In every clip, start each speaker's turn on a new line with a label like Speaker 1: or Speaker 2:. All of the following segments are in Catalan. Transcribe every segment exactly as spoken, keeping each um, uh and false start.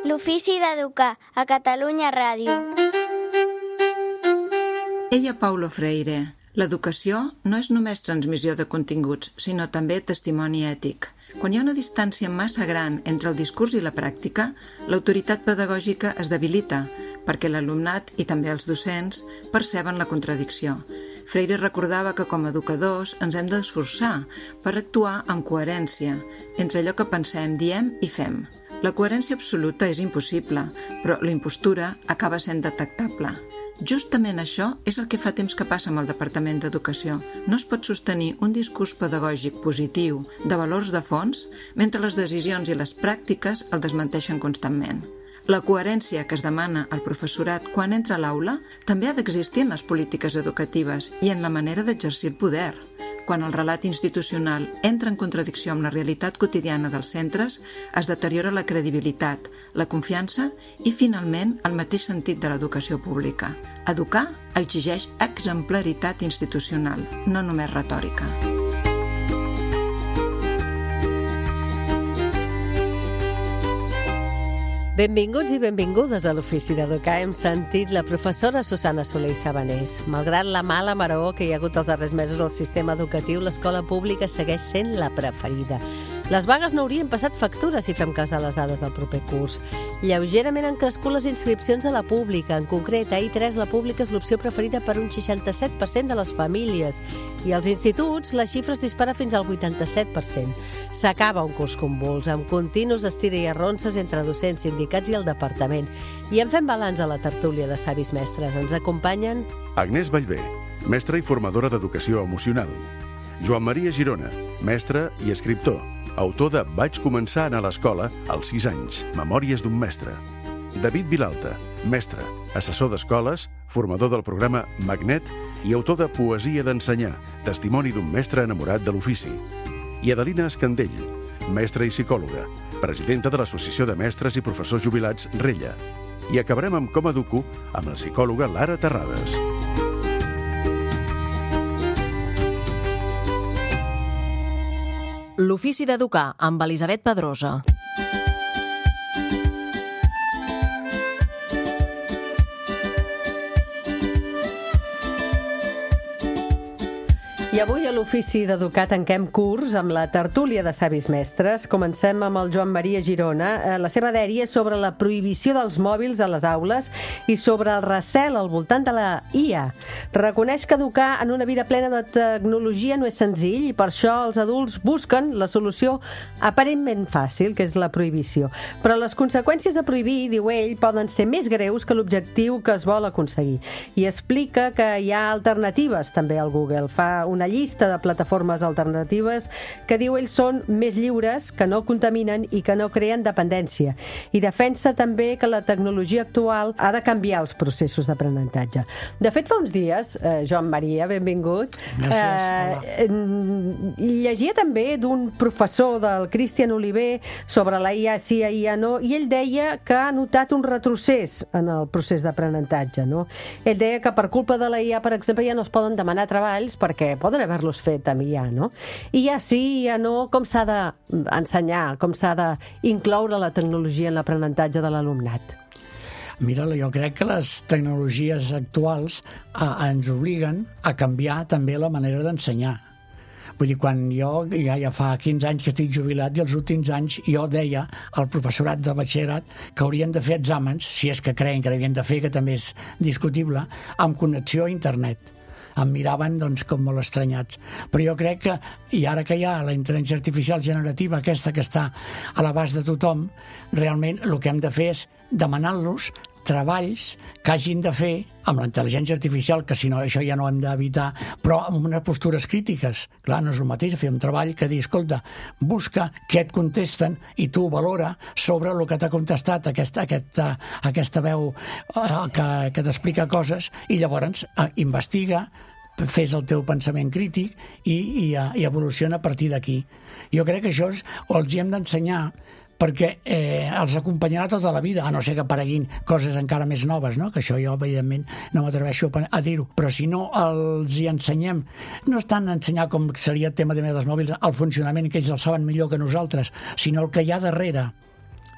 Speaker 1: L'ofici d'educar, a Catalunya Ràdio.
Speaker 2: Deia Paulo Freire, l'educació no és només transmissió de continguts, sinó també testimoni ètic. Quan hi ha una distància massa gran entre el discurs i la pràctica, l'autoritat pedagògica es debilita, perquè l'alumnat i també els docents perceben la contradicció. Freire recordava que com a educadors ens hem d'esforçar per actuar amb coherència entre allò que pensem, diem i fem. La coherència absoluta és impossible, però la impostura acaba sent detectable. Justament això és el que fa temps que passa amb el Departament d'Educació. No es pot sostenir un discurs pedagògic positiu de valors de fons mentre les decisions i les pràctiques el desmenteixen constantment. La coherència que es demana al professorat quan entra a l'aula també ha d'existir en les polítiques educatives i en la manera d'exercir el poder. Quan el relat institucional entra en contradicció amb la realitat quotidiana dels centres, es deteriora la credibilitat, la confiança i, finalment, el mateix sentit de l'educació pública. Educar exigeix exemplaritat institucional, no només retòrica.
Speaker 3: Benvinguts i benvingudes a l'Ofici d'Educar. Hem sentit la professora Susana Soler i Sabanés. Malgrat la mala maror que hi ha hagut els darrers mesos al sistema educatiu, l'escola pública segueix sent la preferida. Les vagues no haurien passat factura si fem cas de les dades del proper curs. Lleugerament han crescut les inscripcions a la pública. En concret, a I tres la pública és l'opció preferida per un seixanta-set per cent de les famílies. I als instituts la xifra es dispara fins al vuitanta-set per cent. S'acaba un curs convuls, amb continus estira i arronses entre docents, sindicats i el departament. I en fem balanç a la tertúlia de savis mestres. Ens acompanyen
Speaker 4: Agnès Vallvé, mestra i formadora d'educació emocional. Joan Maria Girona, mestre i escriptor, autor de Vaig començar a anar a l'escola als sis anys, Memòries d'un mestre. David Vilalta, mestre, assessor d'escoles, formador del programa Magnet i autor de Poesia d'ensenyar, testimoni d'un mestre enamorat de l'ofici. I Adelina Escandell, mestra i psicòloga, presidenta de l'Associació de Mestres i Professors Jubilats Rella. I acabarem amb Com Educo amb la psicòloga Lara Terrades.
Speaker 5: L'Ofici d'Educar, amb Elisabet Pedrosa.
Speaker 3: I avui a l'Ofici d'Educar tanquem curs amb la tertúlia de savis mestres. Comencem amb el Joan Maria Girona. La seva dèria és sobre la prohibició dels mòbils a les aules i sobre el recel al voltant de la I A. Reconeix que educar en una vida plena de tecnologia no és senzill i per això els adults busquen la solució aparentment fàcil, que és la prohibició. Però les conseqüències de prohibir, diu ell, poden ser més greus que l'objectiu que es vol aconseguir. I explica que hi ha alternatives també al Google. Fa una llista de plataformes alternatives que, diu ell, són més lliures, que no contaminen i que no creen dependència. I defensa també que la tecnologia actual ha de canviar els processos d'aprenentatge. De fet, fa uns dies, eh, Joan Maria, benvingut,
Speaker 6: Gràcies,
Speaker 3: eh, llegia també d'un professor del Cristian Oliver sobre la I A sí, I A no, i ell deia que ha notat un retrocés en el procés d'aprenentatge, no? Ell deia que per culpa de la I A, per exemple, ja no es poden demanar treballs perquè poden haver-los fet amb I A, no? I ja sí, ja no, com s'ha d'ensenyar, com s'ha d'incloure la tecnologia en l'aprenentatge de l'alumnat?
Speaker 6: Mira, jo crec que les tecnologies actuals eh, ens obliguen a canviar també la manera d'ensenyar. Vull dir, quan jo ja, ja fa quinze anys que estic jubilat i els últims anys jo deia al professorat de batxillerat que haurien de fer exàmens, si és que creien que havien de fer, que també és discutible, amb connexió a internet. Em miraven doncs, com molt estranyats. Però jo crec que, i ara que hi ha la intel·ligència artificial generativa, aquesta que està a l'abast de tothom, realment el que hem de fer és demanar-los treballs que hagin de fer amb la intel·ligència artificial, que si no això ja no hem d'evitar, però amb unes postures crítiques. Clar, no és el mateix fer un treball que dir, escolta, busca què et contesten i tu valora sobre el que t'ha contestat aquesta, aquesta, aquesta veu eh, que, que t'explica coses i llavors eh, investiga, fes el teu pensament crític i, i, i evoluciona a partir d'aquí. Jo crec que això és, els hi hem d'ensenyar perquè eh, els acompanyarà tota la vida, a no ser que apareguin coses encara més noves, no? Que això jo, evidentment, no m'atreveixo a dir-ho. Però si no els hi ensenyem, no és tant ensenyar com seria el tema dels mòbils, el funcionament, que ells el saben millor que nosaltres, sinó el que hi ha darrere.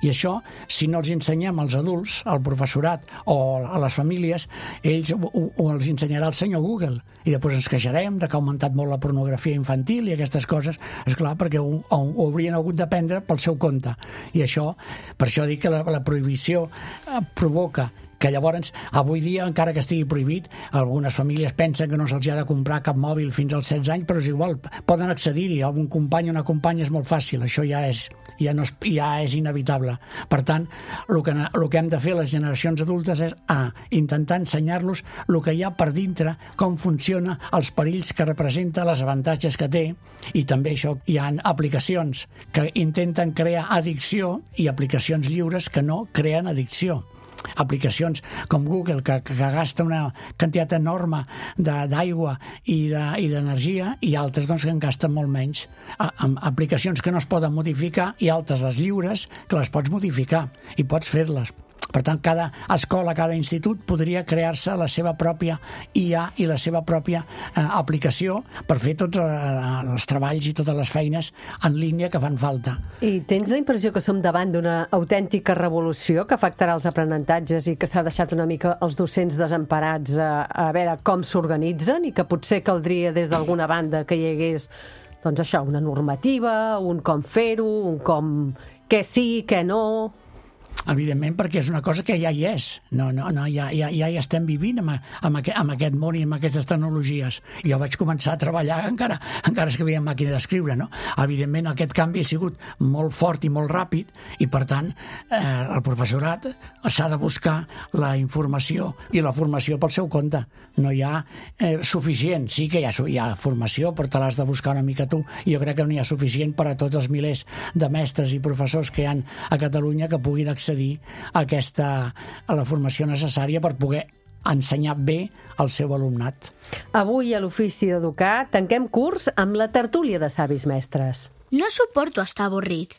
Speaker 6: I això, si no els ensenyem als adults, al professorat o a les famílies, ells ho, ho els ensenyarà el senyor Google. I després ens queixarem de que ha augmentat molt la pornografia infantil i aquestes coses. És clar, perquè ho, ho, ho haurien hagut d'aprendre pel seu compte. I això, per això dic que la, la prohibició eh, provoca que llavors, avui dia, encara que estigui prohibit, algunes famílies pensen que no se'ls ha de comprar cap mòbil fins als setze anys, però és igual, poden accedir-hi. Algun company o una companya és molt fàcil, això ja és, ja no és, ja és inevitable. Per tant, el que, el que hem de fer les generacions adultes és A, intentar ensenyar-los el que hi ha per dintre, com funciona, els perills que representa, les avantatges que té, i també això, hi ha aplicacions que intenten crear addicció i aplicacions lliures que no creen addicció. Aplicacions com Google, que, que gasta una quantitat enorme d'aigua i d'energia, i altres doncs, que en gasten molt menys. A, amb aplicacions que no es poden modificar i altres, les lliures, que les pots modificar i pots fer-les. Per tant, cada escola, cada institut podria crear-se la seva pròpia I A i la seva pròpia eh, aplicació per fer tots eh, els treballs i totes les feines en línia que fan falta.
Speaker 3: I tens la impressió que som davant d'una autèntica revolució que afectarà els aprenentatges i que s'ha deixat una mica els docents desemparats a, a veure com s'organitzen, i que potser caldria des d'alguna banda que hi hagués doncs això, una normativa, un com fer-ho, un com què sí, què no...
Speaker 6: Evidentment, perquè és una cosa que ja hi és. No, no, no, ja, ja, ja hi estem vivint amb, amb, aquest, amb aquest món i amb aquestes tecnologies. Jo vaig començar a treballar encara, encara és que havia màquina d'escriure, no? Evidentment, aquest canvi ha sigut molt fort i molt ràpid, i per tant, eh, el professorat s'ha de buscar la informació i la formació pel seu compte. No hi ha eh, suficient. Sí que hi ha, hi ha formació, però te l'has de buscar una mica tu. I jo crec que no hi ha suficient per a tots els milers de mestres i professors que hi ha a Catalunya que puguin accedir a aquesta, a la formació necessària per poder ensenyar bé al seu alumnat.
Speaker 3: Avui a l'Ofici d'Educar tanquem curs amb la tertúlia de savis mestres.
Speaker 1: No suporto estar avorrit.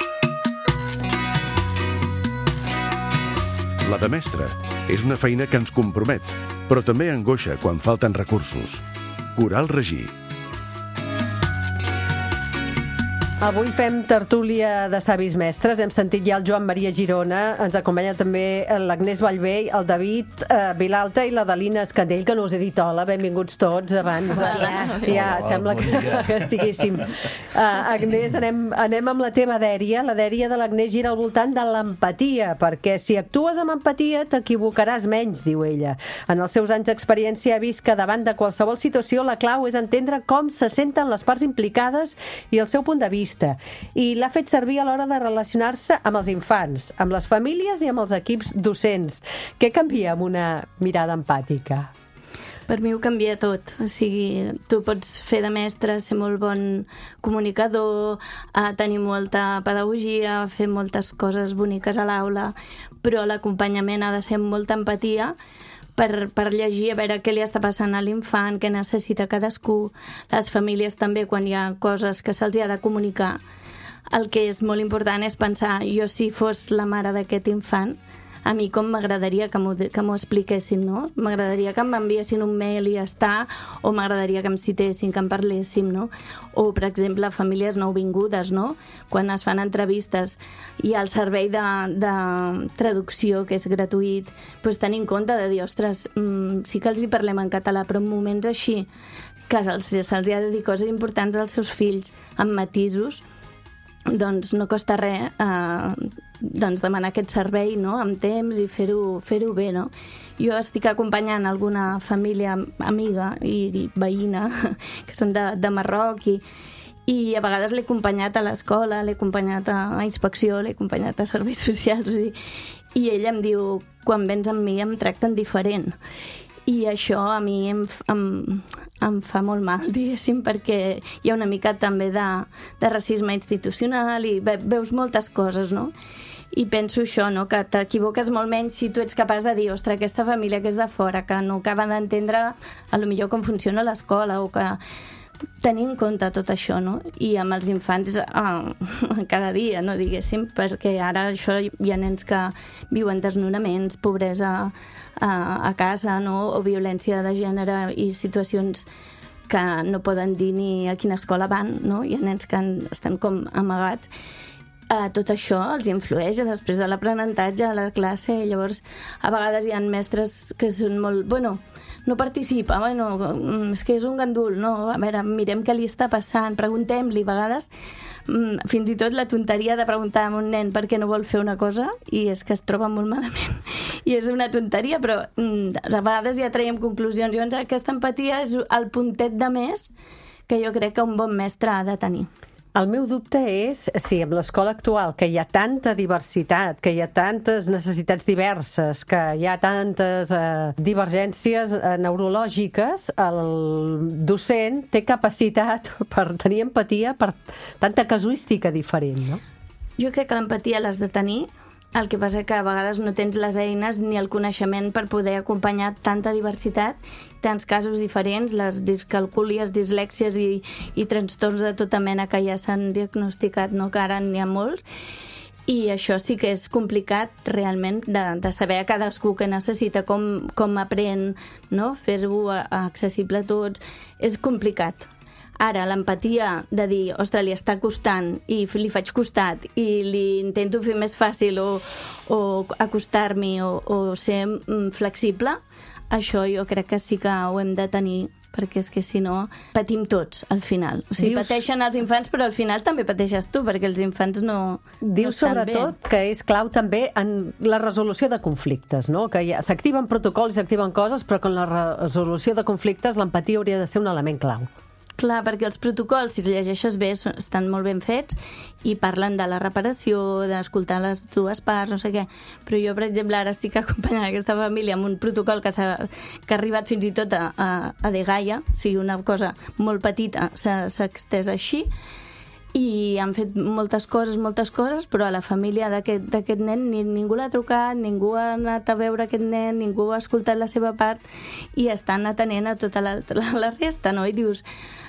Speaker 4: La de mestre és una feina que ens compromet, però també angoixa quan falten recursos. Coral Regí.
Speaker 3: Avui fem tertúlia de savis mestres. Hem sentit ja el Joan Maria Girona, ens acompanya també l'Agnès Vallvé, el David eh, Vilalta i la Dalina Escandell, que no us he dit hola, benvinguts tots abans. Ja, ja hola, sembla que, que estiguéssim. Uh, Agnès, anem, anem amb la teva dèria. La dèria de l'Agnès gira al voltant de l'empatia, perquè si actues amb empatia t'equivocaràs menys, diu ella. En els seus anys d'experiència ha vist que davant de qualsevol situació la clau és entendre com se senten les parts implicades i el seu punt de vista. I l'ha fet servir a l'hora de relacionar-se amb els infants, amb les famílies i amb els equips docents. Què canvia amb una mirada empàtica?
Speaker 7: Per mi ho canvia tot. O sigui, tu pots fer de mestre, ser molt bon comunicador, tenir molta pedagogia, fer moltes coses boniques a l'aula, però l'acompanyament ha de ser amb molta empatia, Per, per llegir, a veure què li està passant a l'infant, què necessita cadascú, les famílies també, quan hi ha coses que se'ls ha de comunicar. El que és molt important és pensar, jo si fos la mare d'aquest infant, a mi com m'agradaria que m'ho que m'ho expliquessin, no? M'agradaria que em enviessin un mail i ja està, o m'agradaria que em citessin, que em parléssim, no? O, per exemple, famílies nouvingudes, no? Quan es fan entrevistes i el servei de, de traducció, que és gratuït, doncs tenir en compte de dir, ostres, mmm, sí que els hi parlem en català, però en moments així, que se'ls, se'ls ha de dir coses importants als seus fills, amb matisos, doncs no costa res eh, doncs demanar aquest servei, no?, amb temps i fer-ho fer-ho bé, no? Jo estic acompanyant alguna família amiga i, i veïna que són de, de Marroc i, i a vegades l'he acompanyat a l'escola, l'he acompanyat a, a inspecció, l'he acompanyat a serveis socials i, i ella em diu, quan vens amb mi em tracten diferent. I això a mi em, em, em fa molt mal, diguéssim, perquè hi ha una mica també de, de racisme institucional i ve, veus moltes coses, no? I penso això, no?, que t'equivoques molt menys si tu ets capaç de dir, ostres, aquesta família que és de fora, que no acaba d'entendre a lo millor com funciona l'escola, o que tenir en compte tot això, no? I amb els infants eh, cada dia, no, diguéssim, perquè ara això hi ha nens que viuen desnonaments, pobresa a, a casa, no?, o violència de gènere i situacions que no poden dir ni a quina escola van, no? Hi ha nens que estan com amagats. Uh, tot això els influeix després de l'aprenentatge a la classe. Llavors, a vegades hi ha mestres que són molt... Bueno, no participa, bueno, és que és un gandul, no? A veure, mirem què li està passant, preguntem-li. A vegades, fins i tot la tonteria de preguntar a un nen per què no vol fer una cosa i és que es troba molt malament. I és una tonteria, però a vegades ja traiem conclusions. Llavors, aquesta empatia és el puntet de més que jo crec que un bon mestre ha de tenir.
Speaker 3: El meu dubte és si amb l'escola actual, que hi ha tanta diversitat, que hi ha tantes necessitats diverses, que hi ha tantes eh, divergències eh, neurològiques, el docent té capacitat per tenir empatia per tanta casuística diferent, no?
Speaker 7: Jo crec que l'empatia l'has de tenir. El que passa que a vegades no tens les eines ni el coneixement per poder acompanyar tanta diversitat, tants casos diferents, les discalcúlies, dislèxies i, i trastorns de tota mena que ja s'han diagnosticat, no? Que ara n'hi ha molts. I això sí que és complicat realment de, de saber a cadascú què necessita, com, com aprèn, no? Fer-ho accessible a tots. És complicat. Ara, l'empatia de dir, ostres, li està costant i li faig costat i li intento fer més fàcil o, o acostar-m'hi o, o ser flexible, això jo crec que sí que ho hem de tenir, perquè és que si no patim tots al final. O sigui, Dius... pateixen els infants, però al final també pateixes tu, perquè els infants no,
Speaker 3: Dius
Speaker 7: no estan bé.
Speaker 3: Sobretot que és clau també en la resolució de conflictes, no? Que ja s'activen protocols, s'activen coses, però que en la resolució de conflictes l'empatia hauria de ser un element clau.
Speaker 7: Clar, perquè els protocols, si els llegeixes bé, estan molt ben fets i parlen de la reparació, d'escoltar les dues parts, no sé què. Però jo, per exemple, ara estic acompanyant aquesta família amb un protocol que, s'ha, que ha arribat fins i tot a, a, a Degaia, o sigui, una cosa molt petita s'ha, s'ha extès així, i han fet moltes coses, moltes coses, però a la família d'aquest, d'aquest nen ni, ningú l'ha trucat, ningú ha anat a veure aquest nen, ningú ha escoltat la seva part i estan atenent a tota la, la, la resta, no? I dius...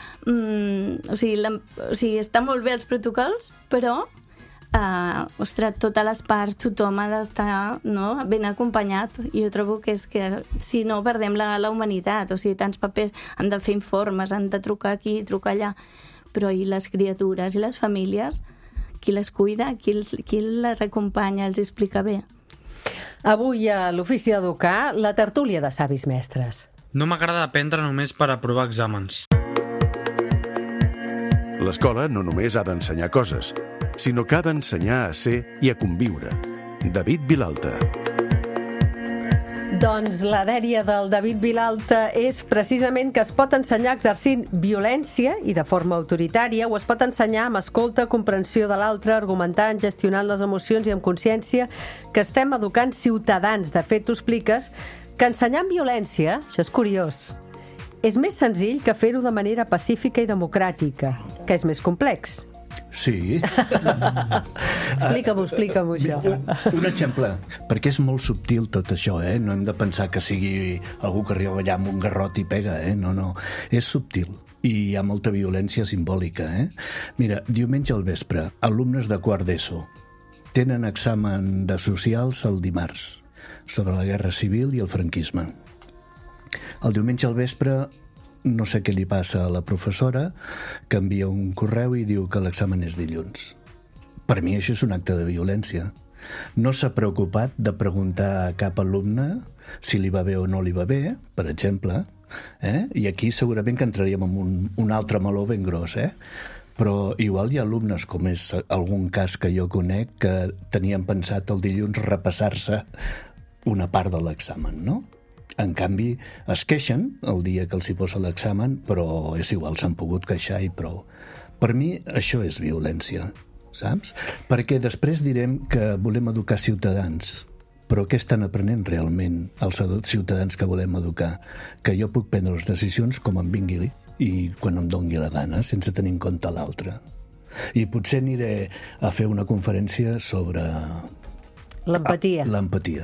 Speaker 7: Mm, o, sigui, la, o sigui, estan molt bé els protocols, però uh, ostres, totes les parts, tothom ha d'estar, no, ben acompanyat. I jo trobo que és que si no perdem la, la humanitat, o sigui, tants papers, han de fer informes, han de trucar aquí, trucar allà, però i les criatures i les famílies, qui les cuida, qui, qui les acompanya, els explica bé.
Speaker 3: Avui a l'Ofici d'Educar, la tertúlia de savis mestres.
Speaker 8: No m'agrada aprendre només per aprovar exàmens.
Speaker 4: L'escola no només ha d'ensenyar coses, sinó que ha d'ensenyar a ser i a conviure. David Vilalta.
Speaker 3: Doncs la dèria del David Vilalta és precisament que es pot ensenyar exercint violència i de forma autoritària, o es pot ensenyar amb escolta, comprensió de l'altre, argumentant, gestionant les emocions i amb consciència que estem educant ciutadans. De fet, tu expliques que ensenyar amb violència, això és curiós, és més senzill que fer-ho de manera pacífica i democràtica, que és més complex.
Speaker 9: Sí.
Speaker 3: Explica-m'ho, explica-m'ho, això.
Speaker 9: Un, un exemple, perquè és molt subtil tot això, eh? No hem de pensar que sigui algú que arriba allà amb un garrot i pega, eh? No, no, és subtil. I hi ha molta violència simbòlica, eh? Mira, diumenge al vespre, alumnes de quart d'ESO tenen examen de socials el dimarts sobre la guerra civil i el franquisme. El diumenge al vespre no sé què li passa a la professora, que envia un correu i diu que l'examen és dilluns. Per mi això és un acte de violència. No s'ha preocupat de preguntar a cap alumne si li va bé o no li va bé, per exemple, eh? I aquí segurament que entraríem en un, un altre meló ben gros, eh? Però igual hi ha alumnes, com és algun cas que jo conec, que tenien pensat el dilluns repassar-se una part de l'examen, no? En canvi, es queixen el dia que els hi posa l'examen, però és igual, s'han pogut queixar i prou. Per mi, això és violència, saps? Perquè després direm que volem educar ciutadans, però què estan aprenent realment els ciutadans que volem educar? Que jo puc prendre les decisions com em vingui i quan em dongui la gana, sense tenir en compte l'altre. I potser aniré a fer una conferència sobre...
Speaker 3: L'empatia.
Speaker 9: L'empatia.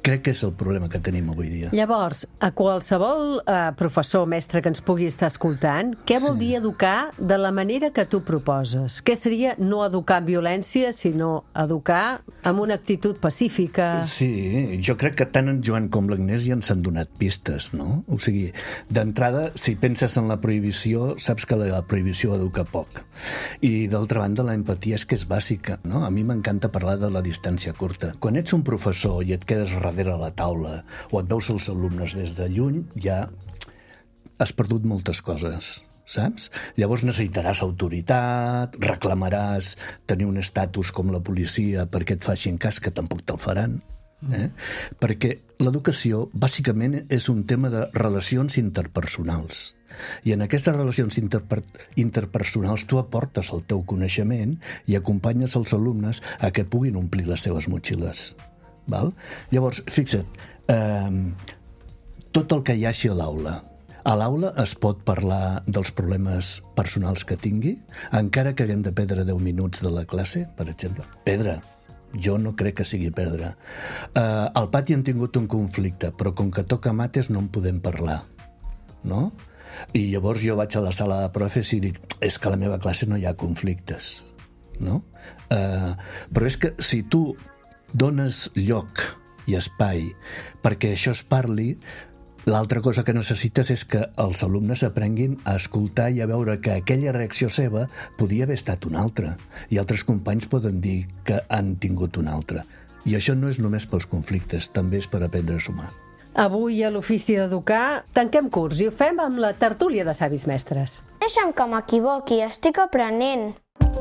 Speaker 9: crec que és el problema que tenim avui dia.
Speaker 3: Llavors, a qualsevol eh, professor o mestre que ens pugui estar escoltant, què vol
Speaker 9: Sí.
Speaker 3: dir educar de la manera que tu proposes? Què seria no educar amb violència, sinó educar amb una actitud pacífica?
Speaker 9: Sí, jo crec que tant en Joan com l'Agnès ja ens han donat pistes, no? O sigui, d'entrada, si penses en la prohibició, saps que la prohibició educa poc. I, d'altra banda, la empatia és que és bàsica, no? A mi m'encanta parlar de la distància curta. Quan ets un professor i et quedes darrere la taula o et veus els alumnes des de lluny, ja has perdut moltes coses, saps? Llavors necessitaràs autoritat, reclamaràs tenir un estatus com la policia perquè et facin cas, que tampoc te'l faran. Eh? Perquè l'educació bàsicament és un tema de relacions interpersonals. I en aquestes relacions interper interpersonals tu aportes el teu coneixement i acompanyes els alumnes a que puguin omplir les seves motxilles. Val? Llavors, fixa't, eh, tot el que hi hagi a l'aula. A l'aula es pot parlar dels problemes personals que tingui, encara que haguem de perdre deu minuts de la classe, per exemple. Perdre. Jo no crec que sigui perdre. Eh, al pati hem tingut un conflicte, però com que toca mates no en podem parlar. No? I llavors jo vaig a la sala de profes i dic, és que a la meva classe no hi ha conflictes. No? Eh, però és que si tu dones lloc i espai perquè això es parli, l'altra cosa que necessites és que els alumnes aprenguin a escoltar i a veure que aquella reacció seva podia haver estat una altra. I altres companys poden dir que han tingut una altra. I això no és només pels conflictes, també és per aprendre a sumar.
Speaker 3: Avui a l'Ofici d'Educar tanquem curs i ho fem amb la tertúlia de savis mestres.
Speaker 1: Deixa'm que m'equivoqui, estic aprenent.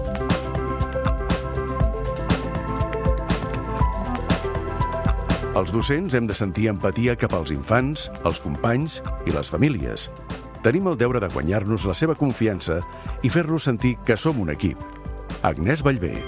Speaker 4: Els docents hem de sentir empatia cap als infants, els companys i les famílies. Tenim el deure de guanyar-nos la seva confiança i fer-los sentir que som un equip. Agnès Vallvé.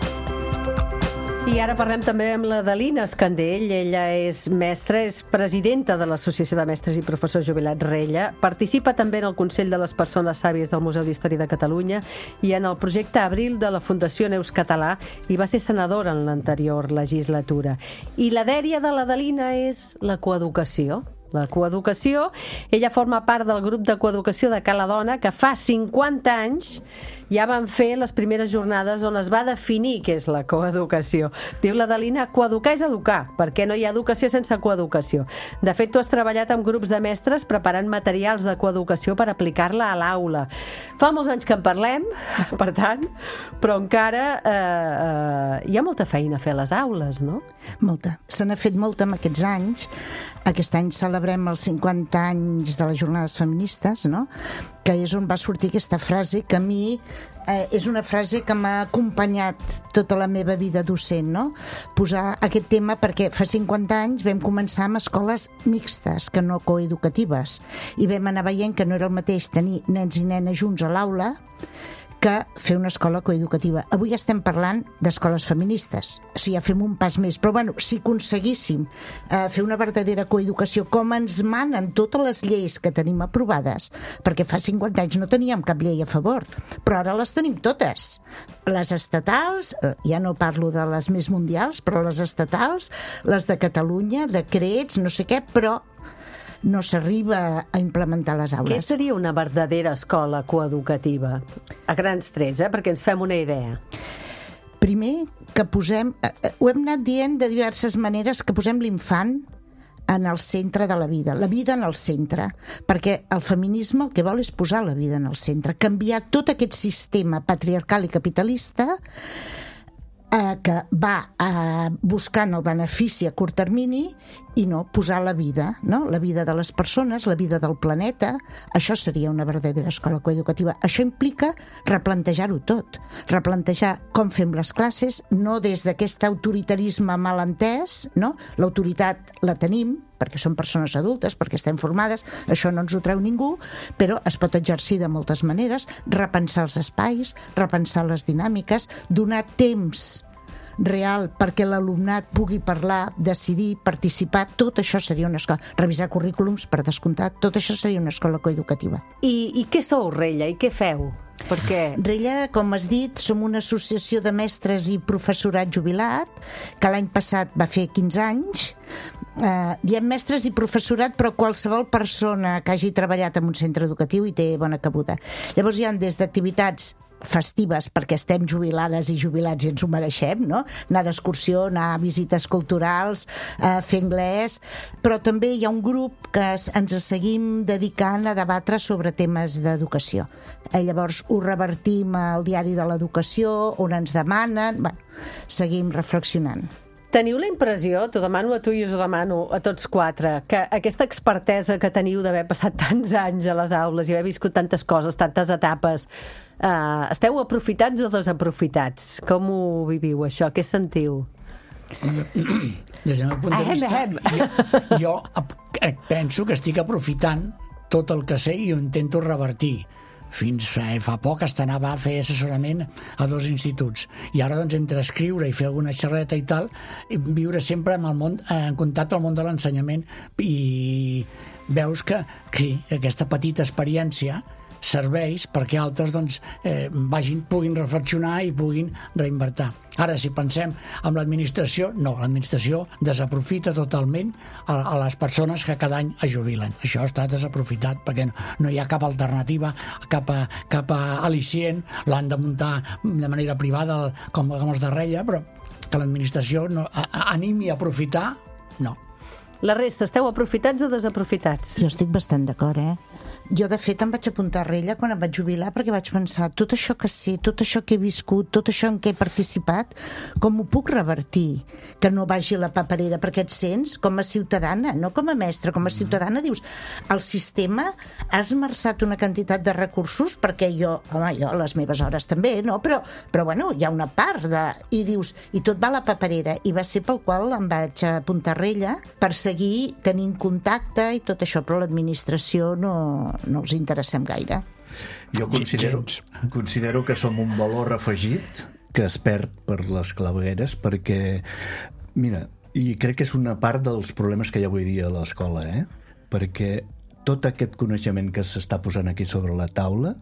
Speaker 3: I ara parlem també amb la Dalina Escandell. Ella és mestra, és presidenta de l'Associació de Mestres i Professors Jubilats Rella. Participa també en el Consell de les Persones Sàvies del Museu d'Història de Catalunya i en el projecte Abril de la Fundació Neus Català i va ser senadora en l'anterior legislatura. I la dèria de la Dalina és la coeducació. La coeducació, ella forma part del grup de coeducació de Cala Dona, que fa cinquanta anys ja van fer les primeres jornades on es va definir què és la coeducació. Diu la Dalina, coeducar és educar, perquè no hi ha educació sense coeducació. De fet, tu has treballat amb grups de mestres preparant materials de coeducació per aplicar-la a l'aula. Fa molts anys que en parlem, per tant, però encara eh, eh, hi ha molta feina a fer a les aules, no?
Speaker 10: Molta. Se n'ha fet molta en aquests anys. Aquest any celebrem els cinquanta anys de les jornades feministes, no? Que és on va sortir aquesta frase que a mi eh, és una frase que m'ha acompanyat tota la meva vida docent, no? Posar aquest tema perquè fa cinquanta anys vam començar amb escoles mixtes, que no coeducatives, i vam anar veient que no era el mateix tenir nens i nenes junts a l'aula que fer una escola coeducativa. Avui estem parlant d'escoles feministes. O sigui, ja fem un pas més. Però, bueno, si aconseguíssim eh, fer una verdadera coeducació com ens manen totes les lleis que tenim aprovades, perquè fa cinquanta anys no teníem cap llei a favor, però ara les tenim totes. Les estatals, eh, ja no parlo de les més mundials, però les estatals, les de Catalunya, decrets, no sé què, però no s'arriba a implementar les aules.
Speaker 3: Què seria una verdadera escola coeducativa? A grans trets, eh? Perquè ens fem una idea.
Speaker 10: Primer, que posem... Eh, ho hem anat dient de diverses maneres, que posem l'infant en el centre de la vida, la vida en el centre, perquè el feminisme el que vol és posar la vida en el centre, canviar tot aquest sistema patriarcal i capitalista eh, que va eh, buscant el benefici a curt termini i no posar la vida, no? La vida de les persones, la vida del planeta. Això seria una verdadera escola coeducativa. Això implica replantejar-ho tot, replantejar com fem les classes, no des d'aquest autoritarisme mal entès, no? L'autoritat la tenim, perquè som persones adultes, perquè estem formades, això no ens ho treu ningú, però es pot exercir de moltes maneres, repensar els espais, repensar les dinàmiques, donar temps real perquè l'alumnat pugui parlar, decidir, participar. Tot això seria una escola. Revisar currículums, per descomptat, tot això seria una escola coeducativa.
Speaker 3: I, i què sou, Rella? I què feu? Per què?
Speaker 10: Rella, com has dit, som una associació de mestres i professorat jubilat, que l'any passat va fer quinze anys. Eh, diem mestres i professorat, però qualsevol persona que hagi treballat en un centre educatiu hi té bona cabuda. Llavors hi ha des d'activitats festives, perquè estem jubilades i jubilats i ens ho mereixem, no? Anar d'excursió, anar a visites culturals, eh, fer anglès, però també hi ha un grup que es, ens seguim dedicant a debatre sobre temes d'educació. Eh, llavors ho revertim al diari de l'educació, on ens demanen, bueno, seguim reflexionant.
Speaker 3: Teniu la impressió, t'ho demano a tu i us ho demano a tots quatre, que aquesta expertesa que teniu d'haver passat tants anys a les aules i haver viscut tantes coses, tantes etapes, eh, esteu aprofitats o desaprofitats? Com ho viviu, això? Què sentiu?
Speaker 6: Des del meu punt de
Speaker 3: Ahem,
Speaker 6: vista,
Speaker 3: ahem.
Speaker 6: jo, jo penso que estic aprofitant tot el que sé i ho intento revertir. Fins fa, fa poc hasta anava a fer assessorament a dos instituts i ara doncs entre escriure i fer alguna xerreta i tal, i viure sempre en, el món, en contacte al món de l'ensenyament, i veus que, que aquesta petita experiència serveix perquè altres doncs, eh, vagin, puguin reflexionar i puguin reinvertir. Ara, si pensem en l'administració, no, l'administració desaprofita totalment a, a les persones que cada any es jubilen. Això està desaprofitat perquè no, no hi ha cap alternativa, cap, a, cap a al·licient, l'han de muntar de manera privada com, com els de Rella, però que l'administració no, a, a, animi a aprofitar, no.
Speaker 3: La resta, esteu aprofitats o desaprofitats?
Speaker 10: Jo estic bastant d'acord, eh? Jo, de fet, em vaig apuntar a Rella quan em vaig jubilar perquè vaig pensar, tot això que sé, tot això que he viscut, tot això en què he participat, com ho puc revertir? Que no vagi a la paperera, perquè et sents com a ciutadana, no com a mestra, com a ciutadana dius, el sistema ha esmerçat una quantitat de recursos perquè jo, home, jo a les meves hores també, no? Però, però bueno, hi ha una part de... I dius, i tot va a la paperera, i va ser pel qual em vaig apuntar a Rella per seguir tenint contacte i tot això, però l'administració no... no els interessem gaire.
Speaker 9: Jo considero, considero que som un valor afegit que es perd per les clavegueres perquè, mira, i crec que és una part dels problemes que hi ha avui dia a l'escola, eh? Perquè tot aquest coneixement que s'està posant aquí sobre la taula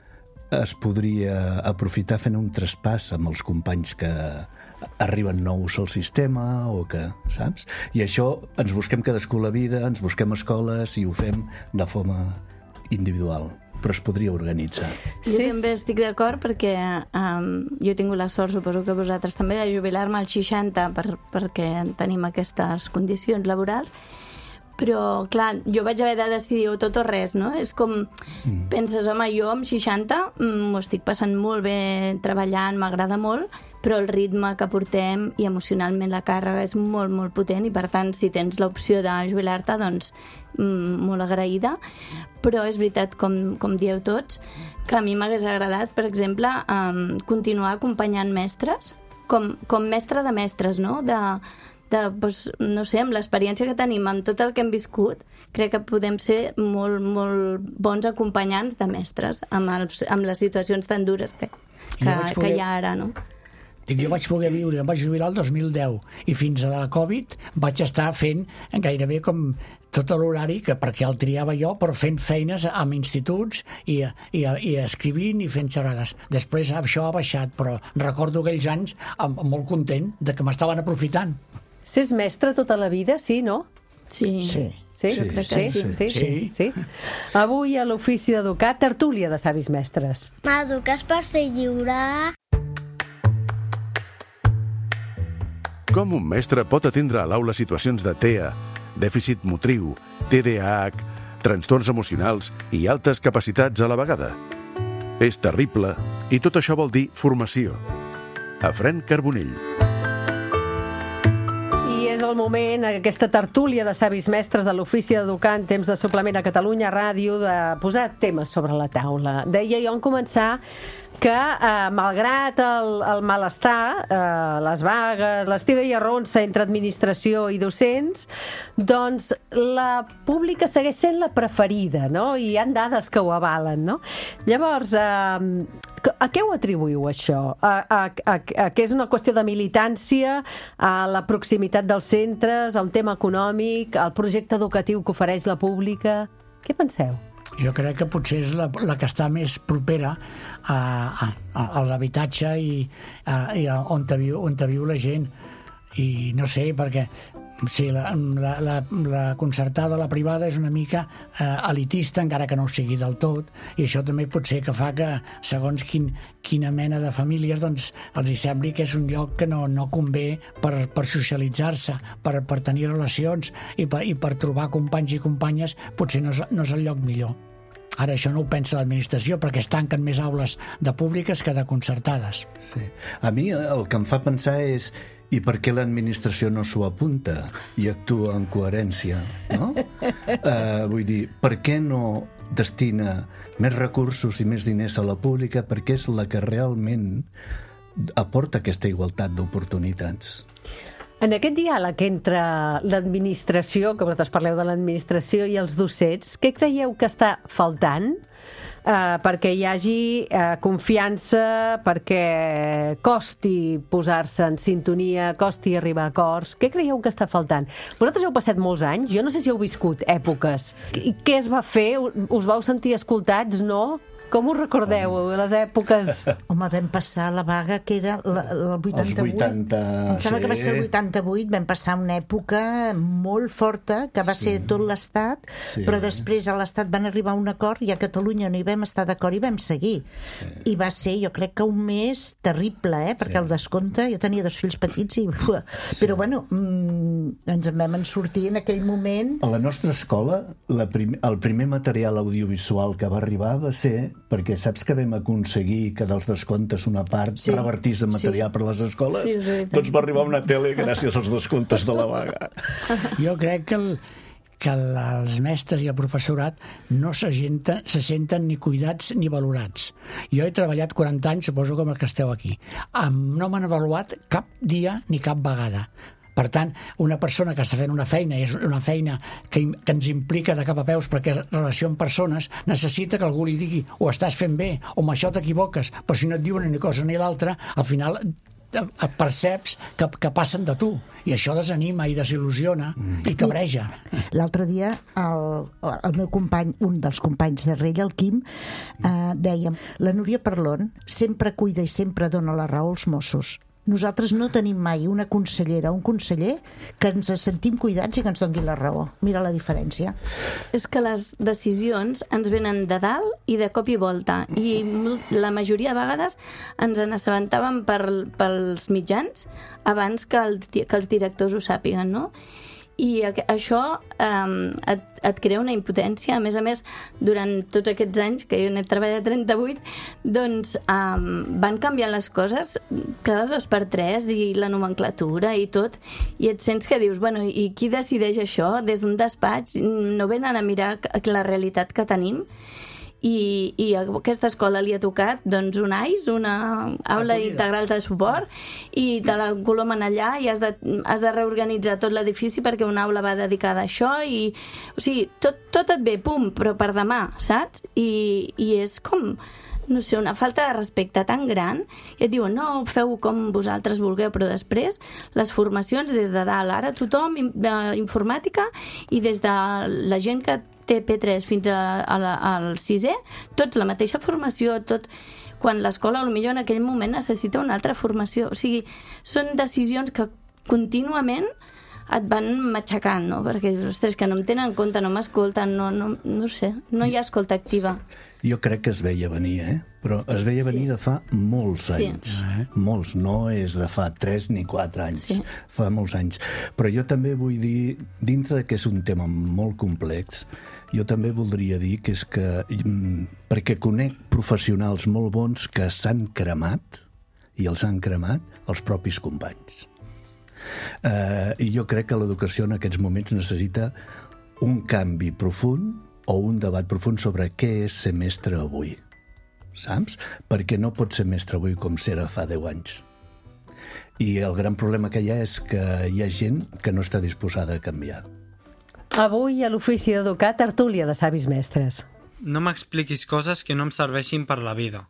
Speaker 9: es podria aprofitar fent un traspàs amb els companys que arriben nous al sistema o que, saps? I això ens busquem cadascú la vida, ens busquem escoles i ho fem de forma individual, però es podria organitzar.
Speaker 7: Jo sí, també estic d'acord perquè um, jo he tingut la sort, suposo que vosaltres també, de jubilar-me als seixanta per, perquè tenim aquestes condicions laborals, però clar, jo vaig haver de decidir o tot o res, no? És com, mm. penses, home, jo amb seixanta m'ho estic passant molt bé treballant, m'agrada molt, però el ritme que portem i emocionalment la càrrega és molt, molt potent i per tant, si tens l'opció de jubilar-te, doncs molt agraïda, però és veritat, com, com dieu tots, que a mi m'hagués agradat, per exemple, um, continuar acompanyant mestres, com, com mestre de mestres, no? De, de, doncs, no sé, amb l'experiència que tenim, amb tot el que hem viscut, crec que podem ser molt, molt bons acompanyants de mestres amb, els, amb les situacions tan dures que, que, poder... que hi ha ara, no?
Speaker 6: Dic, jo vaig poder viure, em vaig jubilar el dos mil deu i fins a la Covid vaig estar fent gairebé com tot l'horari, que perquè el triava jo, però fent feines amb instituts i, i, i escrivint i fent xerrades. Després això ha baixat, però recordo aquells anys molt content de que m'estaven aprofitant.
Speaker 3: S'és mestre tota la vida, sí, no?
Speaker 7: Sí.
Speaker 10: Sí.
Speaker 3: Sí,
Speaker 7: jo crec que
Speaker 3: sí,
Speaker 7: sí.
Speaker 3: sí, sí, sí, sí. Avui a l'Ofici d'Educar, tertúlia de savis mestres.
Speaker 11: M'eduques per ser lliure.
Speaker 4: Com un mestre pot atendre a l'aula situacions de T E A, dèficit motriu, T D A H, trastorns emocionals i altes capacitats a la vegada? És terrible i tot això vol dir formació. A Fran Carbonell.
Speaker 3: I és el moment, aquesta tertúlia de savis mestres de l'Ofici d'Educar en temps de suplement a Catalunya Ràdio, de posar temes sobre la taula. Deia jo en començar que, eh, malgrat el, el malestar, eh, les vagues, l'estira i arronsa entre administració i docents, doncs la pública segueix sent la preferida, no? I hi ha dades que ho avalen, no? Llavors, eh, a què ho atribuïu, això? A, a, a, a que és una qüestió de militància, a la proximitat dels centres, a un tema econòmic, al projecte educatiu que ofereix la pública? Què penseu?
Speaker 6: Jo crec que potser és la, la que està més propera a, a, a l'habitatge i, a, i a on, te viu, on te viu la gent. I no sé, perquè sí, la, la, la, la concertada, la privada, és una mica eh, elitista, encara que no ho sigui del tot, i això també pot ser que fa que, segons quin, quina mena de famílies, doncs els hi sembli que és un lloc que no, no convé per, per socialitzar-se, per, per tenir relacions i per, i per trobar companys i companyes, potser no és, no és el lloc millor. Ara, això no ho pensa l'administració, perquè es tanquen més aules de públiques que de concertades.
Speaker 9: Sí. A mi el que em fa pensar és i per què l'administració no s'ho apunta i actua en coherència, no? Uh, vull dir, per què no destina més recursos i més diners a la pública, perquè és la que realment aporta aquesta igualtat d'oportunitats.
Speaker 3: En aquest diàleg entre l'administració, que vosaltres parleu de l'administració, i els docents, què creieu que està faltant uh, perquè hi hagi uh, confiança, perquè costi posar-se en sintonia, costi arribar a acords? Què creieu que està faltant? Vosaltres heu passat molts anys, jo no sé si heu viscut èpoques. I què es va fer? Us vau sentir escoltats, no? Com ho recordeu, les èpoques?
Speaker 10: Home, vam passar la vaga que era la, la vuitanta-vuit.
Speaker 9: Els vuitanta...
Speaker 10: Em sembla sí. que va ser el vuitanta-vuit, vam passar una època molt forta, que va sí. ser tot l'Estat, sí. però després a l'Estat van arribar a un acord i a Catalunya no hi vam estar d'acord i vam seguir. Sí. I va ser, jo crec que un mes terrible, eh? perquè sí. el descompte, jo tenia dos fills petits, i... Sí. però bueno, mmm, ens en vam en sortir en aquell moment.
Speaker 9: A la nostra escola, la prim... el primer material audiovisual que va arribar va ser perquè saps que vam aconseguir que dels descomptes una part sí. revertís en material sí. per les escoles? Sí, sí, doncs va arribar una tele gràcies als descomptes de la vaga.
Speaker 6: Jo crec que, el, que els mestres i el professorat no se senten, se senten ni cuidats ni valorats. Jo he treballat quaranta anys, suposo com el que esteu aquí. No m'han avaluat cap dia ni cap vegada. Per tant, una persona que està fent una feina, i és una feina que, que ens implica de cap a peus perquè relació amb persones, necessita que algú li digui o estàs fent bé, o amb això t'equivoques, però si no et diuen ni cosa ni l'altra, al final et perceps que, que passen de tu, i això desanima i desil·lusiona mm. i cabreja.
Speaker 10: L'altre dia el, el meu company, un dels companys de Rella, el Quim, eh, dèiem, la Núria Parlon sempre cuida i sempre dona la raó als Mossos. Nosaltres no tenim mai una consellera o un conseller que ens sentim cuidats i que ens doni la raó. Mira la diferència.
Speaker 7: És que les decisions ens venen de dalt i de cop i volta. I la majoria de vegades ens n'assabentàvem per, pels mitjans abans que, el, que els directors ho sàpiguen, no? I això um, et, et crea una impotència. A més a més, durant tots aquests anys que jo n'he treballat trenta-vuit, doncs um, van canviant les coses cada dos per tres, i la nomenclatura i tot, i et sents que dius, bueno, i qui decideix això? Des d'un despatx no venen a mirar la realitat que tenim. I, i a aquesta escola li ha tocat doncs un A I S, una aula integral de suport, i te la col·lomen allà i has de, has de reorganitzar tot l'edifici perquè una aula va dedicada a això, i o sigui, tot, tot et ve, pum, però per demà, saps? I, i és com, no sé, una falta de respecte tan gran, i et diuen, no, feu com vosaltres vulgueu, però després les formacions des de dalt, ara tothom informàtica, i des de la gent que té P tres fins a, a la, al sisè, tots la mateixa formació, tot, quan l'escola potser en aquell moment necessita una altra formació. O sigui, són decisions que contínuament et van matxacant, no? Perquè dius, ostres, que no em tenen en compte, no m'escolten, no, no, no sé, no hi ha escolta activa.
Speaker 9: Jo crec que es veia venir, eh? Però es veia venir sí. de fa molts anys. Sí. Eh? Molts, no és de fa tres ni quatre anys. Sí. Fa molts anys. Però jo també vull dir, dintre que és un tema molt complex, jo també voldria dir que és que, perquè conec professionals molt bons que s'han cremat, i els han cremat els propis companys. Eh, I jo crec que l'educació en aquests moments necessita un canvi profund o un debat profund sobre què és ser mestre avui, saps? Perquè no pot ser mestre avui com s'era fa deu anys. I el gran problema que hi ha és que hi ha gent que no està disposada a canviar.
Speaker 3: Avui a l'Ofici d'Educar, tertúlia de savis mestres.
Speaker 8: No m'expliquis coses que no em serveixin per la vida.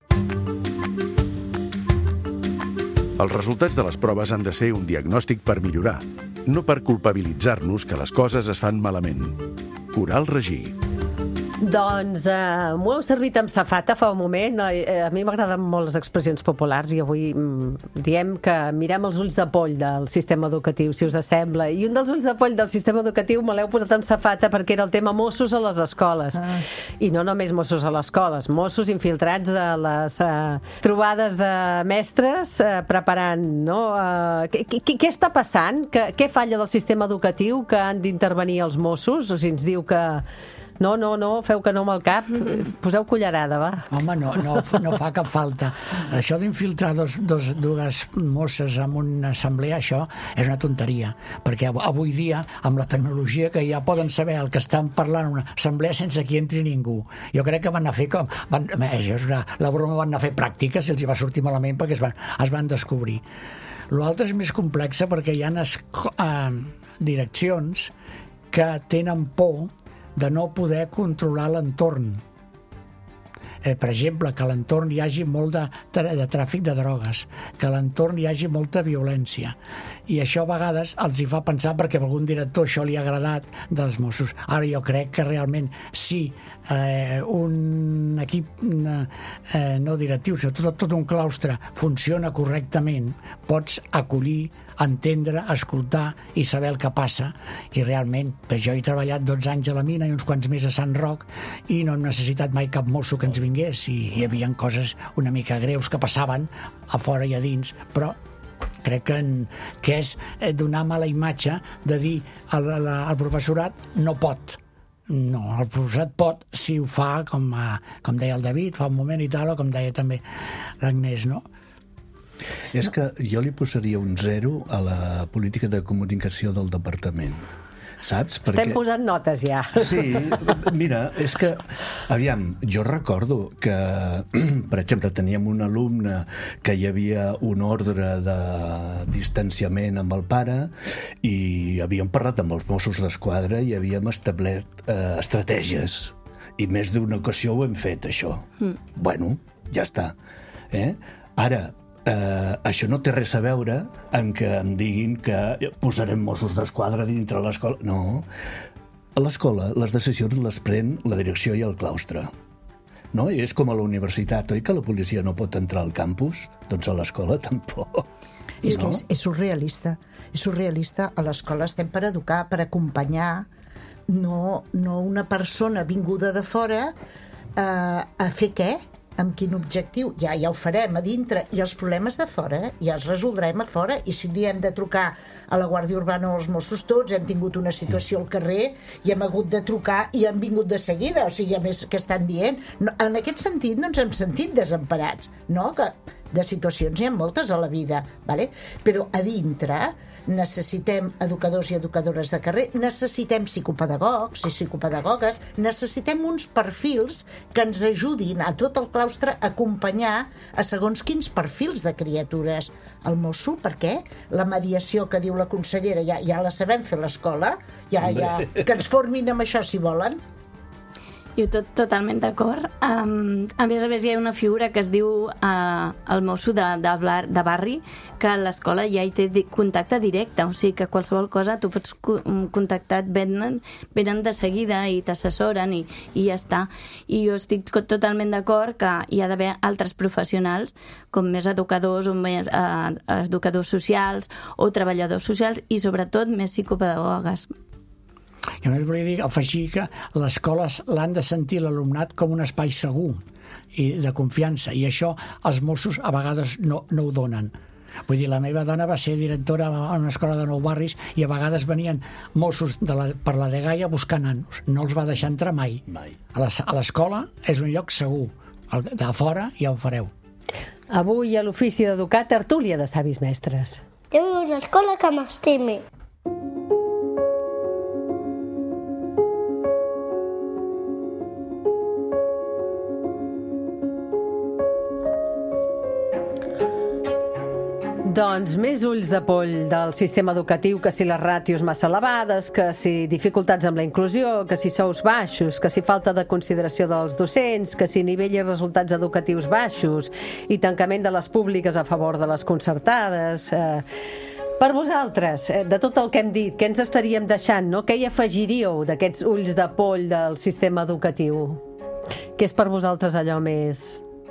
Speaker 4: Els resultats de les proves han de ser un diagnòstic per millorar, no per culpabilitzar-nos que les coses es fan malament. Coral Regí.
Speaker 3: Doncs eh, m'ho heu servit amb safata fa un moment. Eh, a mi m'agraden molt les expressions populars i avui mm, diem que mirem els ulls de poll del sistema educatiu, si us sembla. I un dels ulls de poll del sistema educatiu me l'heu posat amb safata perquè era el tema Mossos a les escoles. Ah. I no només Mossos a les escoles, Mossos infiltrats a les eh, trobades de mestres eh, preparant, no? Eh, què, què, què està passant? Què, què falla del sistema educatiu que han d'intervenir els Mossos? O sigui, ens diu que no, no, no, feu que no amb el cap, poseu cullerada, va.
Speaker 6: Home, no, no, no fa cap falta. Això d'infiltrar dos, dos, dues mosses en una assemblea, això és una tonteria, perquè avui dia, amb la tecnologia que ja poden saber el que estan parlant en una assemblea sense que hi entri ningú. Jo crec que van anar a fer com... Van, és una, la broma van anar a fer pràctiques i els hi va sortir malament perquè es van, es van descobrir. L'altre és més complexa perquè hi ha esco, eh, direccions que tenen por de no poder controlar l'entorn. Eh, per exemple, que a l'entorn hi hagi molt de, de tràfic de drogues, que a l'entorn hi hagi molta violència. I això a vegades els hi fa pensar, perquè a algun director això li ha agradat, dels Mossos. Ara jo crec que realment si eh, un equip eh, no directiu, sinó tot, tot un claustre funciona correctament, pots acollir, entendre, escoltar i saber el que passa. I realment, pues jo he treballat dotze anys a la mina i uns quants més a Sant Roc i no hem necessitat mai cap mosso que ens vingués, i hi havia coses una mica greus que passaven a fora i a dins, però crec que, en, que és donar mala imatge de dir al, al professorat no pot. No, el professorat pot si ho fa, com, com deia el David fa un moment i tal, o com deia també l'Agnès, no?
Speaker 9: És que jo li posaria un zero a la política de comunicació del departament. Saps?
Speaker 3: Estem Perquè... posant notes ja.
Speaker 9: Sí, mira, és que, aviam, jo recordo que, per exemple, teníem un alumne que hi havia un ordre de distanciament amb el pare i havíem parlat amb els Mossos d'Esquadra i havíem establert eh, estratègies. I més d'una ocasió ho hem fet, això. Mm. Bueno, ja està. Eh? Ara, Uh, això no té res a veure en que em diguin que posarem Mossos d'Esquadra dintre l'escola. No. A l'escola les decisions les pren la direcció i el claustre. No? I és com a la universitat, oi que la policia no pot entrar al campus? Doncs a l'escola tampoc.
Speaker 10: És no? que és, és surrealista. És surrealista. A l'escola estem per educar, per acompanyar, no, no una persona vinguda de fora uh, a fer què? Amb quin objectiu? Ja, ja ho farem a dintre, i els problemes de fora ja els resoldrem a fora, i si un dia hem de trucar a la Guàrdia Urbana o als Mossos, tots hem tingut una situació al carrer i hem hagut de trucar i han vingut de seguida, o sigui, a més que estan dient, no, en aquest sentit no ens hem sentit desemparats, no? Que de situacions hi ha moltes a la vida, vale? Però a dintre necessitem educadors i educadores de carrer, necessitem psicopedagogs i psicopedagogues, necessitem uns perfils que ens ajudin a tot el claustre a acompanyar a segons quins perfils de criatures. El mosso, per què? La mediació que diu la consellera, ja, ja la sabem fer a l'escola, ja, ja, que ens formin amb això si volen.
Speaker 7: Jo tot, totalment d'acord. Um, a més a més hi ha una figura que es diu uh, el mosso de, de, de barri, que a l'escola ja hi té contacte directe, o sigui que qualsevol cosa tu pots contactar, venen, venen de seguida i t'assessoren i, i ja està. I jo estic totalment d'acord que hi ha d'haver altres professionals, com més educadors o més uh, educadors socials o treballadors socials, i sobretot més psicopedagogues.
Speaker 6: I només volia dir, afegir que l'escola l'han de sentir l'alumnat com un espai segur i de confiança, i això els Mossos a vegades no, no ho donen. Vull dir, la meva dona va ser directora en una escola de Nou Barris i a vegades venien Mossos de la, per la Dgaia buscant nanos. No els va deixar entrar mai. mai. A l'escola és un lloc segur. De fora ja ho fareu.
Speaker 3: Avui a l'Ofici d'Educar, tertúlia de savis mestres.
Speaker 11: Jo vull una escola que m'estimi.
Speaker 3: Doncs més ulls de poll del sistema educatiu, que si les ràtios massa elevades, que si dificultats amb la inclusió, que si sous baixos, que si falta de consideració dels docents, que si nivell i resultats educatius baixos i tancament de les públiques a favor de les concertades. Eh, Per vosaltres, de tot el que hem dit, què ens estaríem deixant, no? Què hi afegiríeu d'aquests ulls de poll del sistema educatiu? Què és per vosaltres allò més...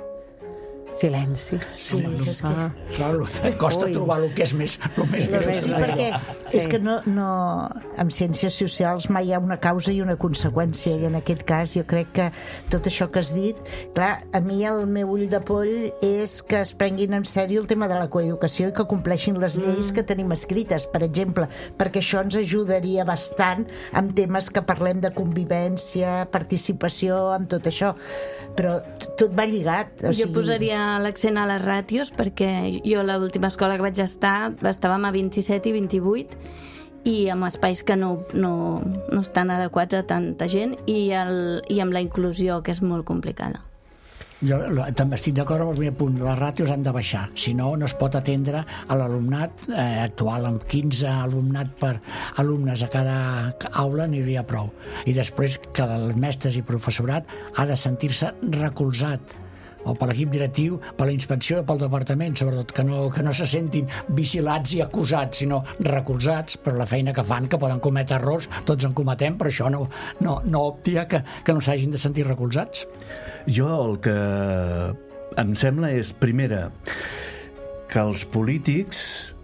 Speaker 3: Silenci.
Speaker 6: Sí, és que... Ah. Clar, costa Ui. trobar el que és més, el més greu.
Speaker 10: Sí, perquè sí. és que no, no, en ciències socials mai hi ha una causa i una conseqüència, i en aquest cas jo crec que tot això que has dit, clar, a mi el meu ull de poll és que es prenguin en sèrio el tema de la coeducació i que compleixin les lleis mm. que tenim escrites, per exemple, perquè això ens ajudaria bastant amb temes que parlem de convivència, participació, amb tot això, però tot va lligat. O sigui...
Speaker 7: Jo posaria l'accent a les ràtios, perquè jo a l'última escola que vaig estar estàvem a vint-i-set i vint-i-vuit i amb espais que no, no, no estan adequats a tanta gent i, el, i amb la inclusió, que és molt complicada.
Speaker 6: Jo també estic d'acord amb el primer punt, les ràtios han de baixar, si no, no es pot atendre a l'alumnat eh, actual, amb quinze alumnat per alumnes a cada aula n'hi prou, i després que els mestres i professorat ha de sentir-se recolzat, o per l'equip directiu, per la inspecció, pel departament, sobretot, que no, que no se sentin vigilats i acusats, sinó recolzats per la feina que fan, que poden cometre errors, tots en cometem, però això no, no, no optia que, que no s'hagin de sentir recolzats.
Speaker 9: Jo el que em sembla és, primera, que els polítics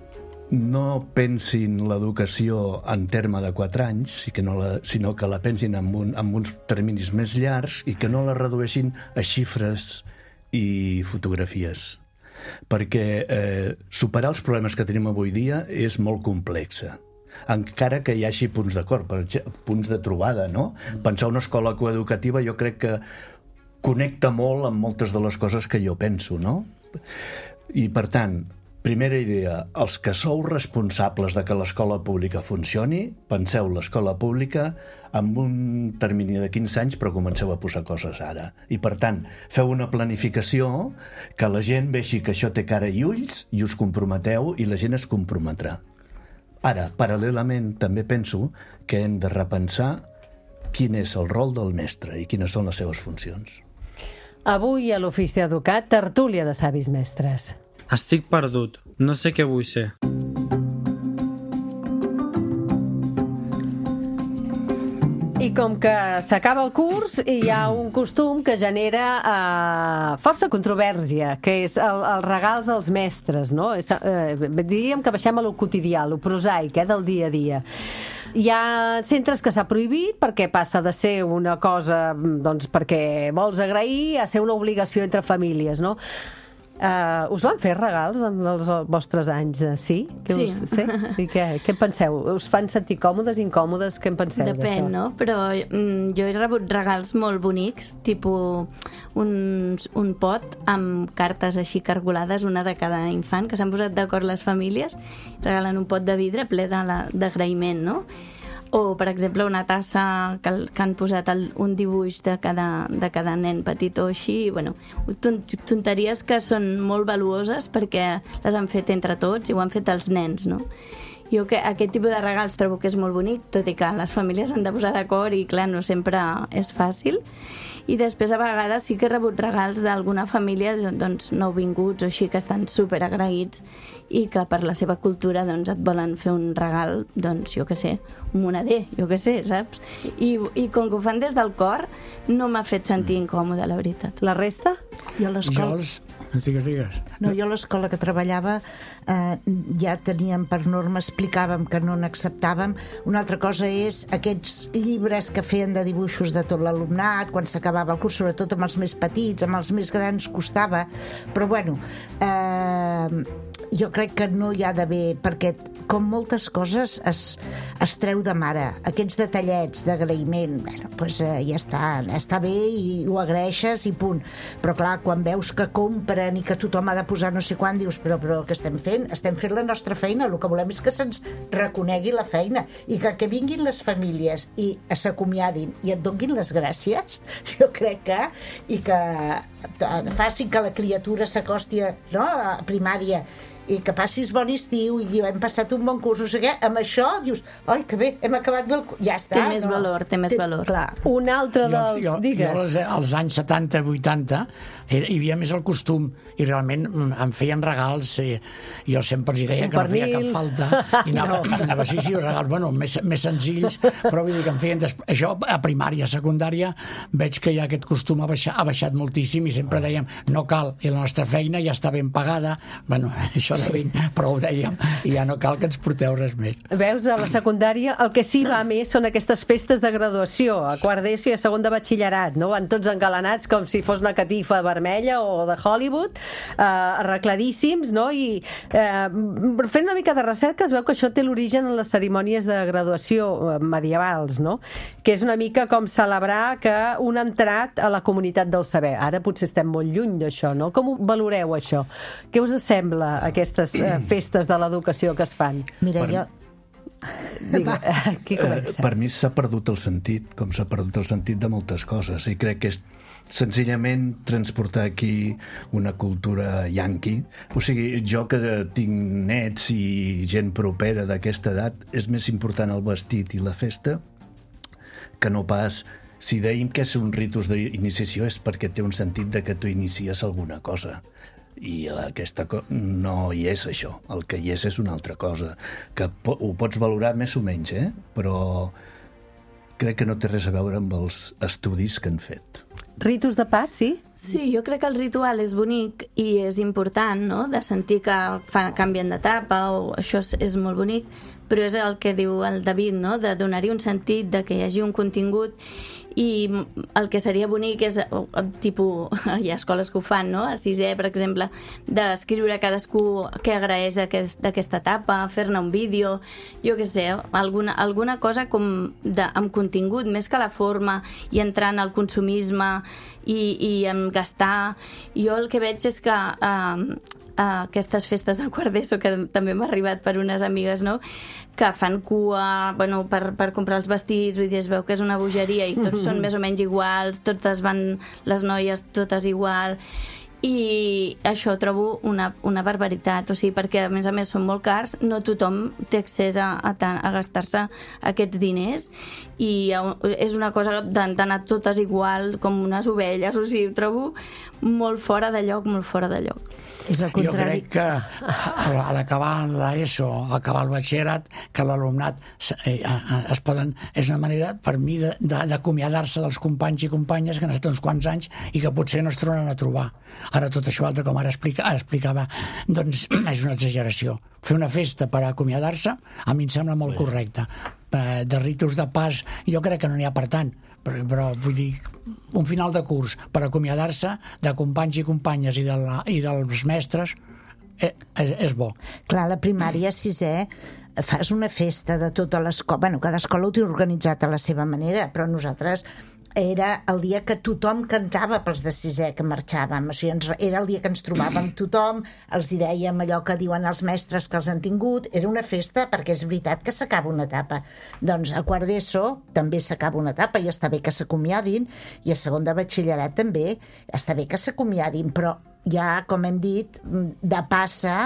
Speaker 9: no pensin l'educació en terme de quatre anys, i que no la, sinó que la pensin en, un, en uns terminis més llargs i que no la redueixin a xifres i fotografies, perquè eh, superar els problemes que tenim avui dia és molt complexa, encara que hi hagi punts d'acord, per exemple, punts de trobada, no? Pensar una escola coeducativa jo crec que connecta molt amb moltes de les coses que jo penso, no? I per tant, primera idea, els que sou responsables de que l'escola pública funcioni, penseu l'escola pública amb un termini de quinze anys, però comenceu a posar coses ara. I per tant, feu una planificació que la gent vegi que això té cara i ulls i us comprometeu i la gent es comprometrà. Ara, paral·lelament, també penso que hem de repensar quin és el rol del mestre i quines són les seves funcions.
Speaker 3: Avui a l'Ofici d'Educat, tertúlia de savis mestres.
Speaker 8: Estic perdut, no sé què vull ser.
Speaker 3: I com que s'acaba el curs, hi ha un costum que genera eh, força controvèrsia, que és el, els regals als mestres, no? És, eh, diríem que baixem a lo quotidià, a lo prosaic, eh, del dia a dia. Hi ha centres que s'ha prohibit perquè passa de ser una cosa, doncs, perquè vols agrair a ser una obligació entre famílies, no? Uh, us van fer regals en els vostres anys? Sí? Que
Speaker 7: sí.
Speaker 3: Us, sí? I què, què en penseu? Us fan sentir còmodes, incòmodes? Què en penseu d'això?
Speaker 7: Depèn, no? Però mm, jo he rebut regals molt bonics, tipus un, un pot amb cartes així cargolades, una de cada infant, que s'han posat d'acord les famílies, regalen un pot de vidre ple d'agraïment, no? O, per exemple, una tassa que, que han posat el, un dibuix de cada, de cada nen petit o així. Bueno, tonteries que són molt valuoses perquè les han fet entre tots i ho han fet els nens, no? Jo que aquest tipus de regals trobo que és molt bonic, tot i que les famílies han de posar d'acord i, clar, no sempre és fàcil. I després, a vegades, sí que he rebut regals d'alguna família, doncs, nouvinguts o així, que estan super agraïts i que per la seva cultura, doncs, et volen fer un regal, doncs, jo què sé, un moneder, jo què sé, saps? I, i com que ho fan des del cor, no m'ha fet sentir incòmode, la veritat.
Speaker 3: La resta?
Speaker 10: Jo a l'escola...
Speaker 6: Digues, digues.
Speaker 10: No, jo a l'escola que treballava eh, ja teníem per norma, explicàvem que no n'acceptàvem. Una altra cosa és aquests llibres que feien de dibuixos de tot l'alumnat quan s'acabava el curs, sobretot amb els més petits, amb els més grans costava, però bueno, eh, jo crec que no hi ha d'haver, perquè com moltes coses es, es treu de mare. Aquests detallets d'agraïment, bueno, doncs eh, ja està, està bé i ho agraeixes i punt. Però clar, quan veus que compren i que tothom ha de posar no sé quan, dius, però, però què estem fent? Estem fent la nostra feina, el que volem és que se'ns reconegui la feina i que, que vinguin les famílies i s'acomiadin i et donguin les gràcies, jo crec que, i que facin que la criatura s'acosti a, no, a primària i que passis bon estiu i hem passat un bon curs, no sé què, amb això dius, ai, que bé, hem acabat bé el curs, ja està.
Speaker 7: Té més no? valor, té més té, valor.
Speaker 10: Clar.
Speaker 3: Un altre
Speaker 6: jo,
Speaker 3: dels...
Speaker 6: Jo,
Speaker 3: Digues.
Speaker 6: jo als, als anys setanta vuitanta hi havia més el costum i realment em feien regals i jo sempre els deia un que no feia cap falta i anava, no. anava sí, sí, regals, bueno, més, més senzills, però vull dir que em feien des... això a primària, a secundària veig que ja aquest costum ha baixat, ha baixat moltíssim i sempre dèiem, no cal, i la nostra feina ja està ben pagada, bueno, això de ben, però ho dèiem, i ja no cal que ens porteu res més.
Speaker 3: Veus, a la secundària el que sí va més són aquestes festes de graduació, a quart d'ESO i a segon de batxillerat, no? Van tots engalanats com si fos una catifa vermella o de Hollywood, eh, arregladíssims, no? I eh, fent una mica de recerca es veu que això té l'origen en les cerimònies de graduació medievals, no? Que és una mica com celebrar que un ha entrat a la comunitat del saber. Ara potser estem molt lluny d'això, no? Com ho valoreu, això? Què us sembla, aquestes eh, festes de l'educació que es fan?
Speaker 10: Mira, jo...
Speaker 3: Digue, qui comença?
Speaker 9: Eh, per mi s'ha perdut el sentit, com s'ha perdut el sentit de moltes coses, i crec que és senzillament transportar aquí una cultura yanqui. O sigui, jo que tinc nets i gent propera d'aquesta edat, és més important el vestit i la festa que no pas... Si dèiem que és un ritus d'iniciació és perquè té un sentit de que tu inicies alguna cosa. I aquesta co- no hi és això. El que hi és és una altra cosa. Que po- ho pots valorar més o menys, eh? Però crec que no té res a veure amb els estudis que han fet.
Speaker 3: Ritus de pas, sí?
Speaker 7: Sí, jo crec que el ritual és bonic i és important, no?, de sentir que fa, canvien d'etapa, o això és, és molt bonic, però és el que diu el David, no?, de donar-hi un sentit, de que hi hagi un contingut, i el que seria bonic és, tipus, hi ha escoles que ho fan, no?, a sisè, per exemple, d'escriure cadascú què agraeix d'aquest, d'aquesta etapa, fer-ne un vídeo, jo què sé, alguna, alguna cosa com de, amb contingut, més que la forma, i entrant al consumisme i, i en gastar. Jo el que veig és que eh, aquestes festes de quart d'ESO, que també m'ha arribat per unes amigues, no?, que fan cua, bueno, per, per comprar els vestits, vull dir, es veu que és una bogeria i tots són més o menys iguals, totes van, les noies totes igual, i això trobo una, una barbaritat, o sigui, perquè a més a més són molt cars, no tothom té accés a, a, a gastar-se aquests diners, i és una cosa d'anar totes igual com unes ovelles, o sigui, ho trobo molt fora de lloc, molt fora de lloc.
Speaker 10: És el contrari.
Speaker 6: Jo crec que a l'acabar l'ESO, acabar el batxillerat, que l'alumnat es poden... És una manera, per mi, d'acomiadar-se dels companys i companyes que han estat uns quants anys i que potser no es tornen a trobar. Ara tot això altre, com ara explica, ara explicava, doncs és una exageració. Fer una festa per acomiadar-se a mi em sembla molt correcte. De ritus de pas jo crec que no n'hi ha per tant, però, però vull dir, un final de curs per acomiadar-se de companys i companyes i, de la, i dels mestres és, és bo.
Speaker 10: Clar, la primària, sisè, fas una festa de tota l'escola. Bueno, cada escola ho té organitzat a la seva manera, però nosaltres era el dia que tothom cantava pels de sisè que marxàvem, o sigui, ens, era el dia que ens trobàvem tothom, els hi dèiem allò que diuen els mestres que els han tingut, era una festa perquè és veritat que s'acaba una etapa. Doncs a quart d'ESO també s'acaba una etapa i està bé que s'acomiadin, i a segon de batxillerat també està bé que s'acomiadin, però ja, com hem dit, de passa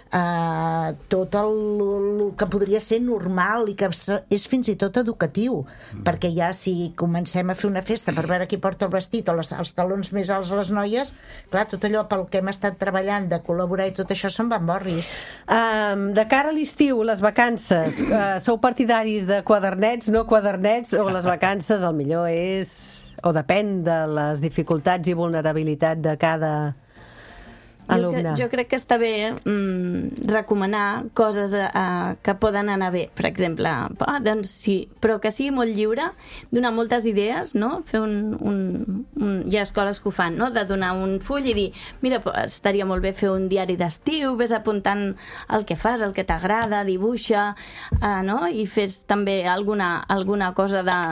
Speaker 10: eh, tot el, el que podria ser normal i que és fins i tot educatiu, mm. perquè ja si comencem a fer una festa per veure qui porta el vestit o les, els talons més alts a les noies, clar, tot allò pel que hem estat treballant de col·laborar i tot això se'n van borris.
Speaker 3: Um, de cara a l'estiu, les vacances, uh, sou partidaris de quadernets, no quadernets, o les vacances el millor és, o depèn de les dificultats i vulnerabilitat de cada alumne?
Speaker 7: Jo, jo crec que està bé mm, recomanar coses uh, que poden anar bé. Per exemple, ah, doncs sí, però que sigui molt lliure, donar moltes idees, no? Fer un, un, un... Hi ha escoles que ho fan, no?, de donar un full i dir, mira, estaria molt bé fer un diari d'estiu, ves apuntant el que fas, el que t'agrada, dibuixa, uh, no?, i fes també alguna, alguna cosa de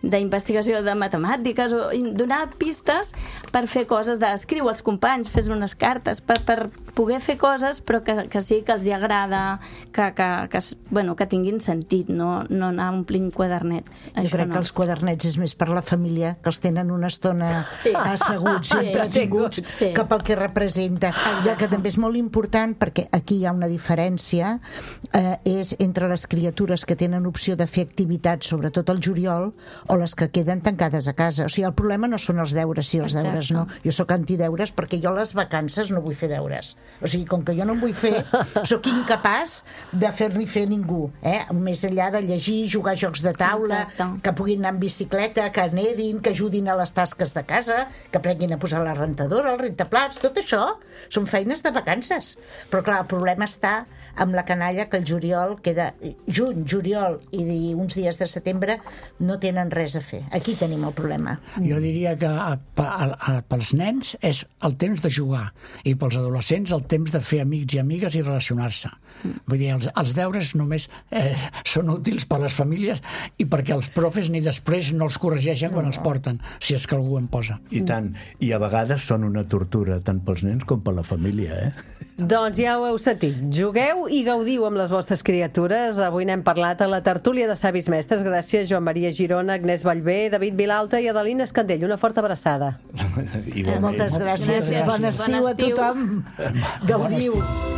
Speaker 7: d'investigació de matemàtiques, o donar pistes per fer coses d'escriu als companys, fes unes cartes, per, per poder fer coses, però que, que sí que els hi agrada, que, que, que, bueno, que tinguin sentit, no, no anar omplint quadernets.
Speaker 10: Jo
Speaker 7: Això
Speaker 10: crec
Speaker 7: no.
Speaker 10: que els quadernets és més per la família, que els tenen una estona sí. asseguts, sí, entretinguts, sí. que pel que representa. I el que també és molt important, perquè aquí hi ha una diferència, eh, és entre les criatures que tenen opció de fer activitats, sobretot al juliol, o les que queden tancades a casa. O sigui, el problema no són els deures, sí, els Exacte. deures no. Jo sóc antideures perquè jo a les vacances no vull fer deures. O sigui, com que jo no en vull fer, sóc incapaç de fer-li fer a ningú. Eh? Més enllà de llegir, jugar a jocs de taula, Exacte. que puguin anar en bicicleta, que nedin, que ajudin a les tasques de casa, que aprenguin a posar la rentadora, el rentaplats, tot això són feines de vacances. Però clar, el problema està amb la canalla que el juliol queda... Juny, juliol i uns dies de setembre no tenen res a fer. Aquí tenim el problema.
Speaker 6: Jo diria que a, a, a, pels nens és el temps de jugar i pels adolescents el temps de fer amics i amigues i relacionar-se. Vull dir, els, els deures només eh, són útils per a les famílies i perquè els profes ni després no els corregeixen quan els porten, si és que algú en posa.
Speaker 9: I tant. I a vegades són una tortura tant pels nens com per la família, eh?
Speaker 3: Doncs ja ho heu sentit. Jugueu i gaudiu amb les vostres criatures. Avui n'hem parlat a la tertúlia de Savis Mestres. Gràcies, Joan Maria Girona, Agnès Vallvé, David Vilalta i Adelina Escandell. Una forta abraçada.
Speaker 10: Moltes gràcies. gràcies. Bon estiu, bon estiu a tothom. Gaudiu.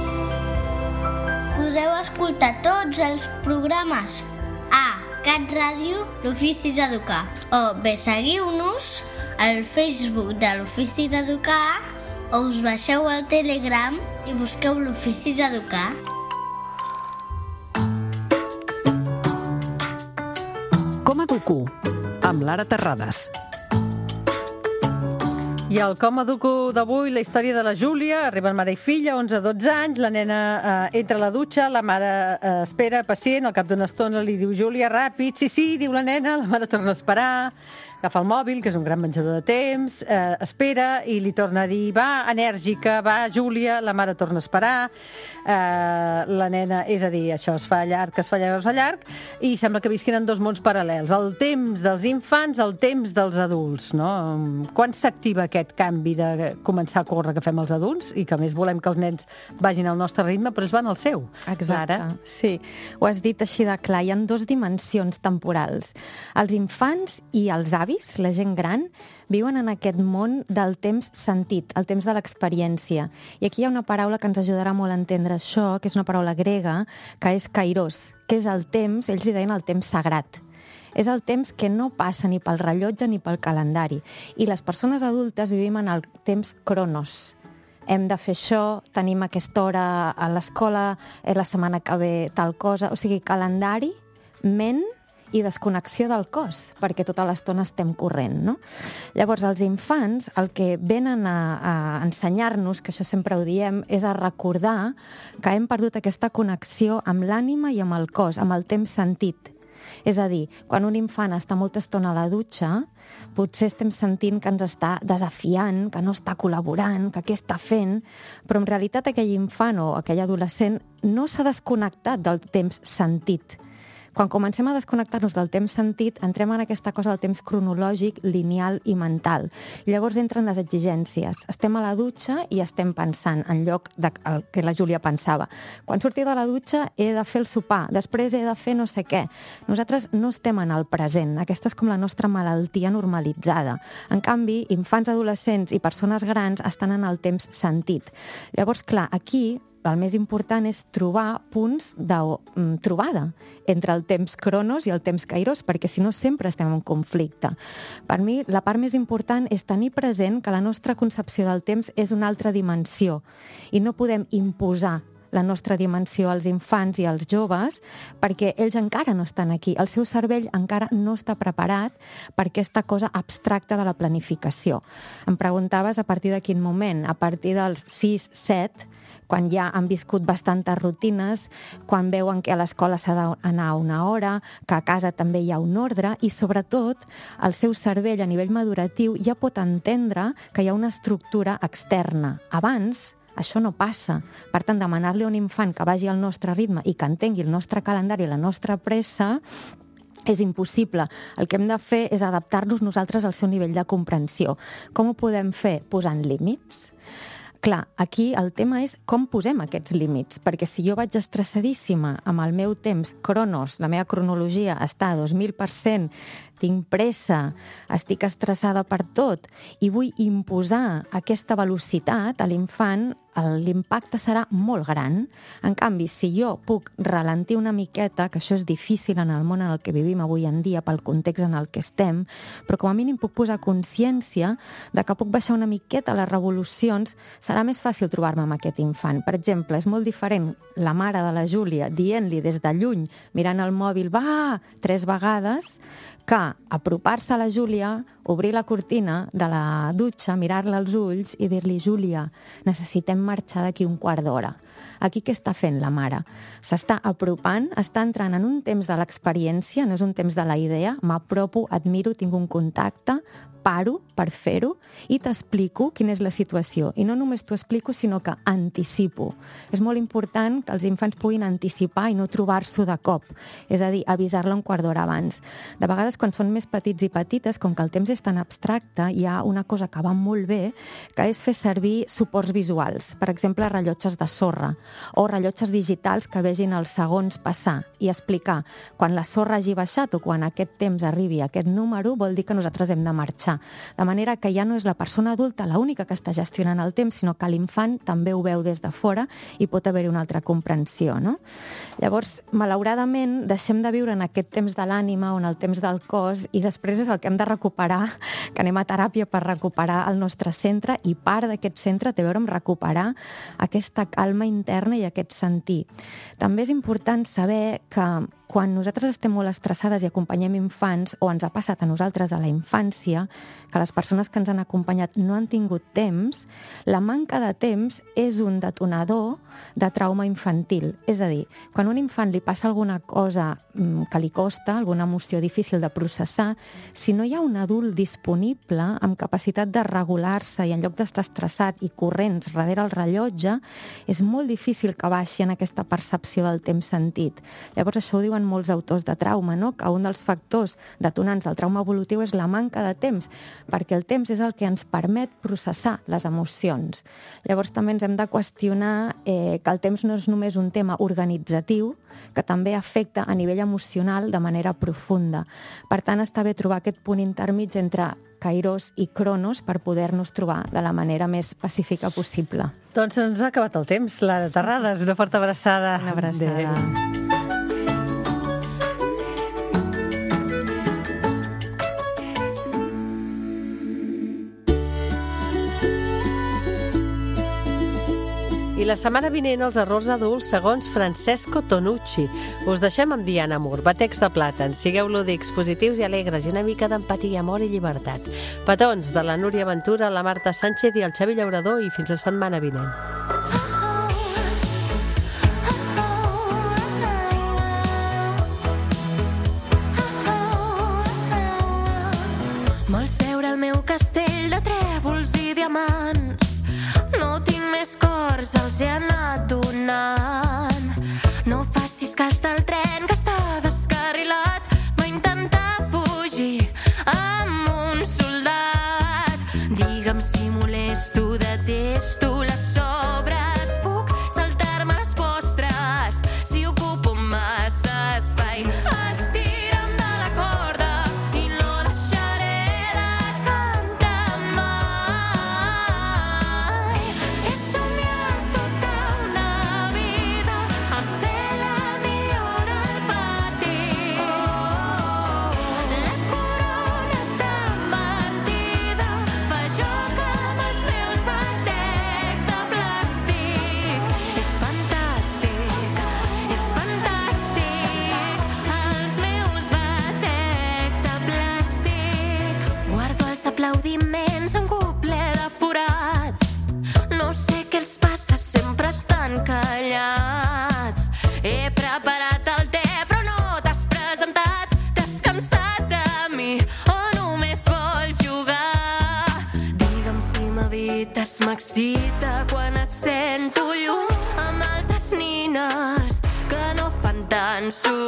Speaker 11: Podeu escoltar tots els programes a Cat Ràdio, l'Ofici d'Educar, o bé seguiu-nos al Facebook de l'Ofici d'Educar, o us baixeu al Telegram i busqueu l'Ofici d'Educar.
Speaker 5: Com educo? Amb Lara Terrades.
Speaker 3: I el Com educo d'avui, la història de la Júlia. Arriben mare i filla, onze a dotze anys, la nena eh, entra a la dutxa, la mare eh, espera, pacient, al cap d'una estona li diu Júlia, ràpid, sí, sí, diu la nena, la mare torna a esperar, agafa el mòbil, que és un gran menjador de temps, eh, espera i li torna a dir, va, enèrgica, va, Júlia, la mare torna a esperar, eh, la nena, és a dir, això es fa llarg, es fa llarg, es fa llarg, i sembla que visquin en dos mons paral·lels, el temps dels infants, el temps dels adults, no? Quan s'activa aquest canvi de començar a córrer que fem els adults i que a més volem que els nens vagin al nostre ritme, però es van al seu?
Speaker 12: Exacte, Ara. sí. Ho has dit així de clar, hi ha dues dimensions temporals. Els infants i els avis, la gent gran, viuen en aquest món del temps sentit, el temps de l'experiència. I aquí hi ha una paraula que ens ajudarà molt a entendre això, que és una paraula grega, que és kairos, que és el temps, ells hi deien el temps sagrat. És el temps que no passa ni pel rellotge ni pel calendari. I les persones adultes vivim en el temps cronos. Hem de fer això, tenim aquesta hora a l'escola, la setmana que ve tal cosa. O sigui, calendari, ment i desconnexió del cos, perquè tota l'estona estem corrent, no? Llavors, els infants, el que venen a, a ensenyar-nos, que això sempre ho diem, és a recordar que hem perdut aquesta connexió amb l'ànima i amb el cos, amb el temps sentit. És a dir, quan un infant està molta estona a la dutxa, potser estem sentint que ens està desafiant, que no està col·laborant, que què està fent, però en realitat aquell infant o aquell adolescent no s'ha desconnectat del temps sentit. Quan comencem a desconnectar-nos del temps sentit, entrem en aquesta cosa del temps cronològic, lineal i mental. I llavors entren les exigències. Estem a la dutxa i estem pensant, en lloc del que la Júlia pensava. Quan surti de la dutxa he de fer el sopar, després he de fer no sé què. Nosaltres no estem en el present. Aquesta és com la nostra malaltia normalitzada. En canvi, infants, adolescents i persones grans estan en el temps sentit. Llavors, clar, aquí el més important és trobar punts de um, trobada entre el temps cronos i el temps kairos, perquè si no sempre estem en conflicte. Per mi, la part més important és tenir present que la nostra concepció del temps és una altra dimensió i no podem imposar la nostra dimensió als infants i als joves perquè ells encara no estan aquí. El seu cervell encara no està preparat per aquesta cosa abstracta de la planificació. Em preguntaves a partir de quin moment? A partir dels sis set, quan ja han viscut bastantes rutines, quan veuen que a l'escola s'ha d'anar a una hora, que a casa també hi ha un ordre, i sobretot el seu cervell a nivell maduratiu ja pot entendre que hi ha una estructura externa. Abans, això no passa. Per tant, demanar-li a un infant que vagi al nostre ritme i que entengui el nostre calendari i la nostra pressa és impossible. El que hem de fer és adaptar-nos nosaltres al seu nivell de comprensió. Com ho podem fer? Posant límits. Clar, aquí el tema és com posem aquests límits, perquè si jo vaig estressadíssima amb el meu temps, cronos, la meva cronologia està a dos mil per cent, tinc pressa, estic estressada per tot i vull imposar aquesta velocitat a l'infant, l'impacte serà molt gran. En canvi, si jo puc ralentir una miqueta, que això és difícil en el món en el que vivim avui en dia, pel context en el que estem, però com a mínim puc posar consciència de que puc baixar una miqueta les revolucions, serà més fàcil trobar-me amb aquest infant. Per exemple, és molt diferent la mare de la Júlia dient-li des de lluny, mirant el mòbil, va, tres vegades, que apropar-se a la Júlia, obrir la cortina de la dutxa, mirar-la als ulls i dir-li, Júlia, necessitem marxar d'aquí un quart d'hora. Aquí què està fent la mare? S'està apropant, està entrant en un temps de l'experiència, no és un temps de la idea, m'apropo, admiro, tinc un contacte, paro per fer-ho i t'explico quina és la situació. I no només t'ho explico, sinó que anticipo. És molt important que els infants puguin anticipar i no trobar-s'ho de cop. És a dir, avisar-la un quart d'hora abans. De vegades, quan són més petits i petites, com que el temps és tan abstracte, hi ha una cosa que va molt bé, que és fer servir suports visuals. Per exemple, rellotges de sorra o rellotges digitals que vegin els segons passar i explicar quan la sorra hagi baixat o quan aquest temps arribi a aquest número, vol dir que nosaltres hem de marxar. De manera que ja no és la persona adulta l'única que està gestionant el temps, sinó que l'infant també ho veu des de fora i pot haver-hi una altra comprensió, no? Llavors, malauradament, deixem de viure en aquest temps de l'ànima o en el temps del cos i després és el que hem de recuperar, que anem a teràpia per recuperar el nostre centre i part d'aquest centre té a veure amb recuperar aquesta calma interna i aquest sentir. També és important saber que quan nosaltres estem molt estressades i acompanyem infants, o ens ha passat a nosaltres a la infància, que les persones que ens han acompanyat no han tingut temps, la manca de temps és un detonador de trauma infantil. És a dir, quan a un infant li passa alguna cosa que li costa, alguna emoció difícil de processar, si no hi ha un adult disponible amb capacitat de regular-se i en lloc d'estar estressat i corrents darrere el rellotge, és molt difícil que baixi en aquesta percepció del temps sentit. Llavors això ho diuen molts autors de trauma, no? Que un dels factors detonants del trauma evolutiu és la manca de temps, perquè el temps és el que ens permet processar les emocions. Llavors també ens hem de qüestionar eh, que el temps no és només un tema organitzatiu, que també afecta a nivell emocional de manera profunda. Per tant, està bé trobar aquest punt intermig entre Kairos i Cronos per poder-nos trobar de la manera més pacífica possible.
Speaker 3: Doncs ens ha acabat el temps. Lara Terrades, una forta abraçada.
Speaker 12: Una abraçada. Adéu.
Speaker 3: I la setmana vinent els errors adults segons Francesco Tonucci. Us deixem amb Diana Moore, batecs de plàtan. Sigueu lúdics, positius i alegres i una mica d'empatia, amor i llibertat. Petons de la Núria Ventura, la Marta Sánchez i el Xavi Llaurador i fins la setmana vinent.
Speaker 13: Vols veure el meu castell de trèvols i diamants? No tinc més cors, els he anat donant. No facis cas del tren que està descarrilat. Va intentar fugir amb un soldat. Digue'm si molesto, detesto les sobres. Puc saltar-me les postres si ocupo massa espai. Estira'm de la corda i no deixaré de cantar mai. He somiat tota una vida amb ser la millor del pati. La corona està mentida, fa joc amb els meus batecs de plàstic. És fantàstic, és fantàstic, els meus batecs de plàstic. Guardo els aplaudiments en cuple de forats. No sé què els passa, sempre estan callats. He preparat el te, però no t'has presentat. T'has cansat de mi o només vols jugar? Digue'm si m'evites, m'excita quan et sento lluny amb altres nines que no fan tant soroll.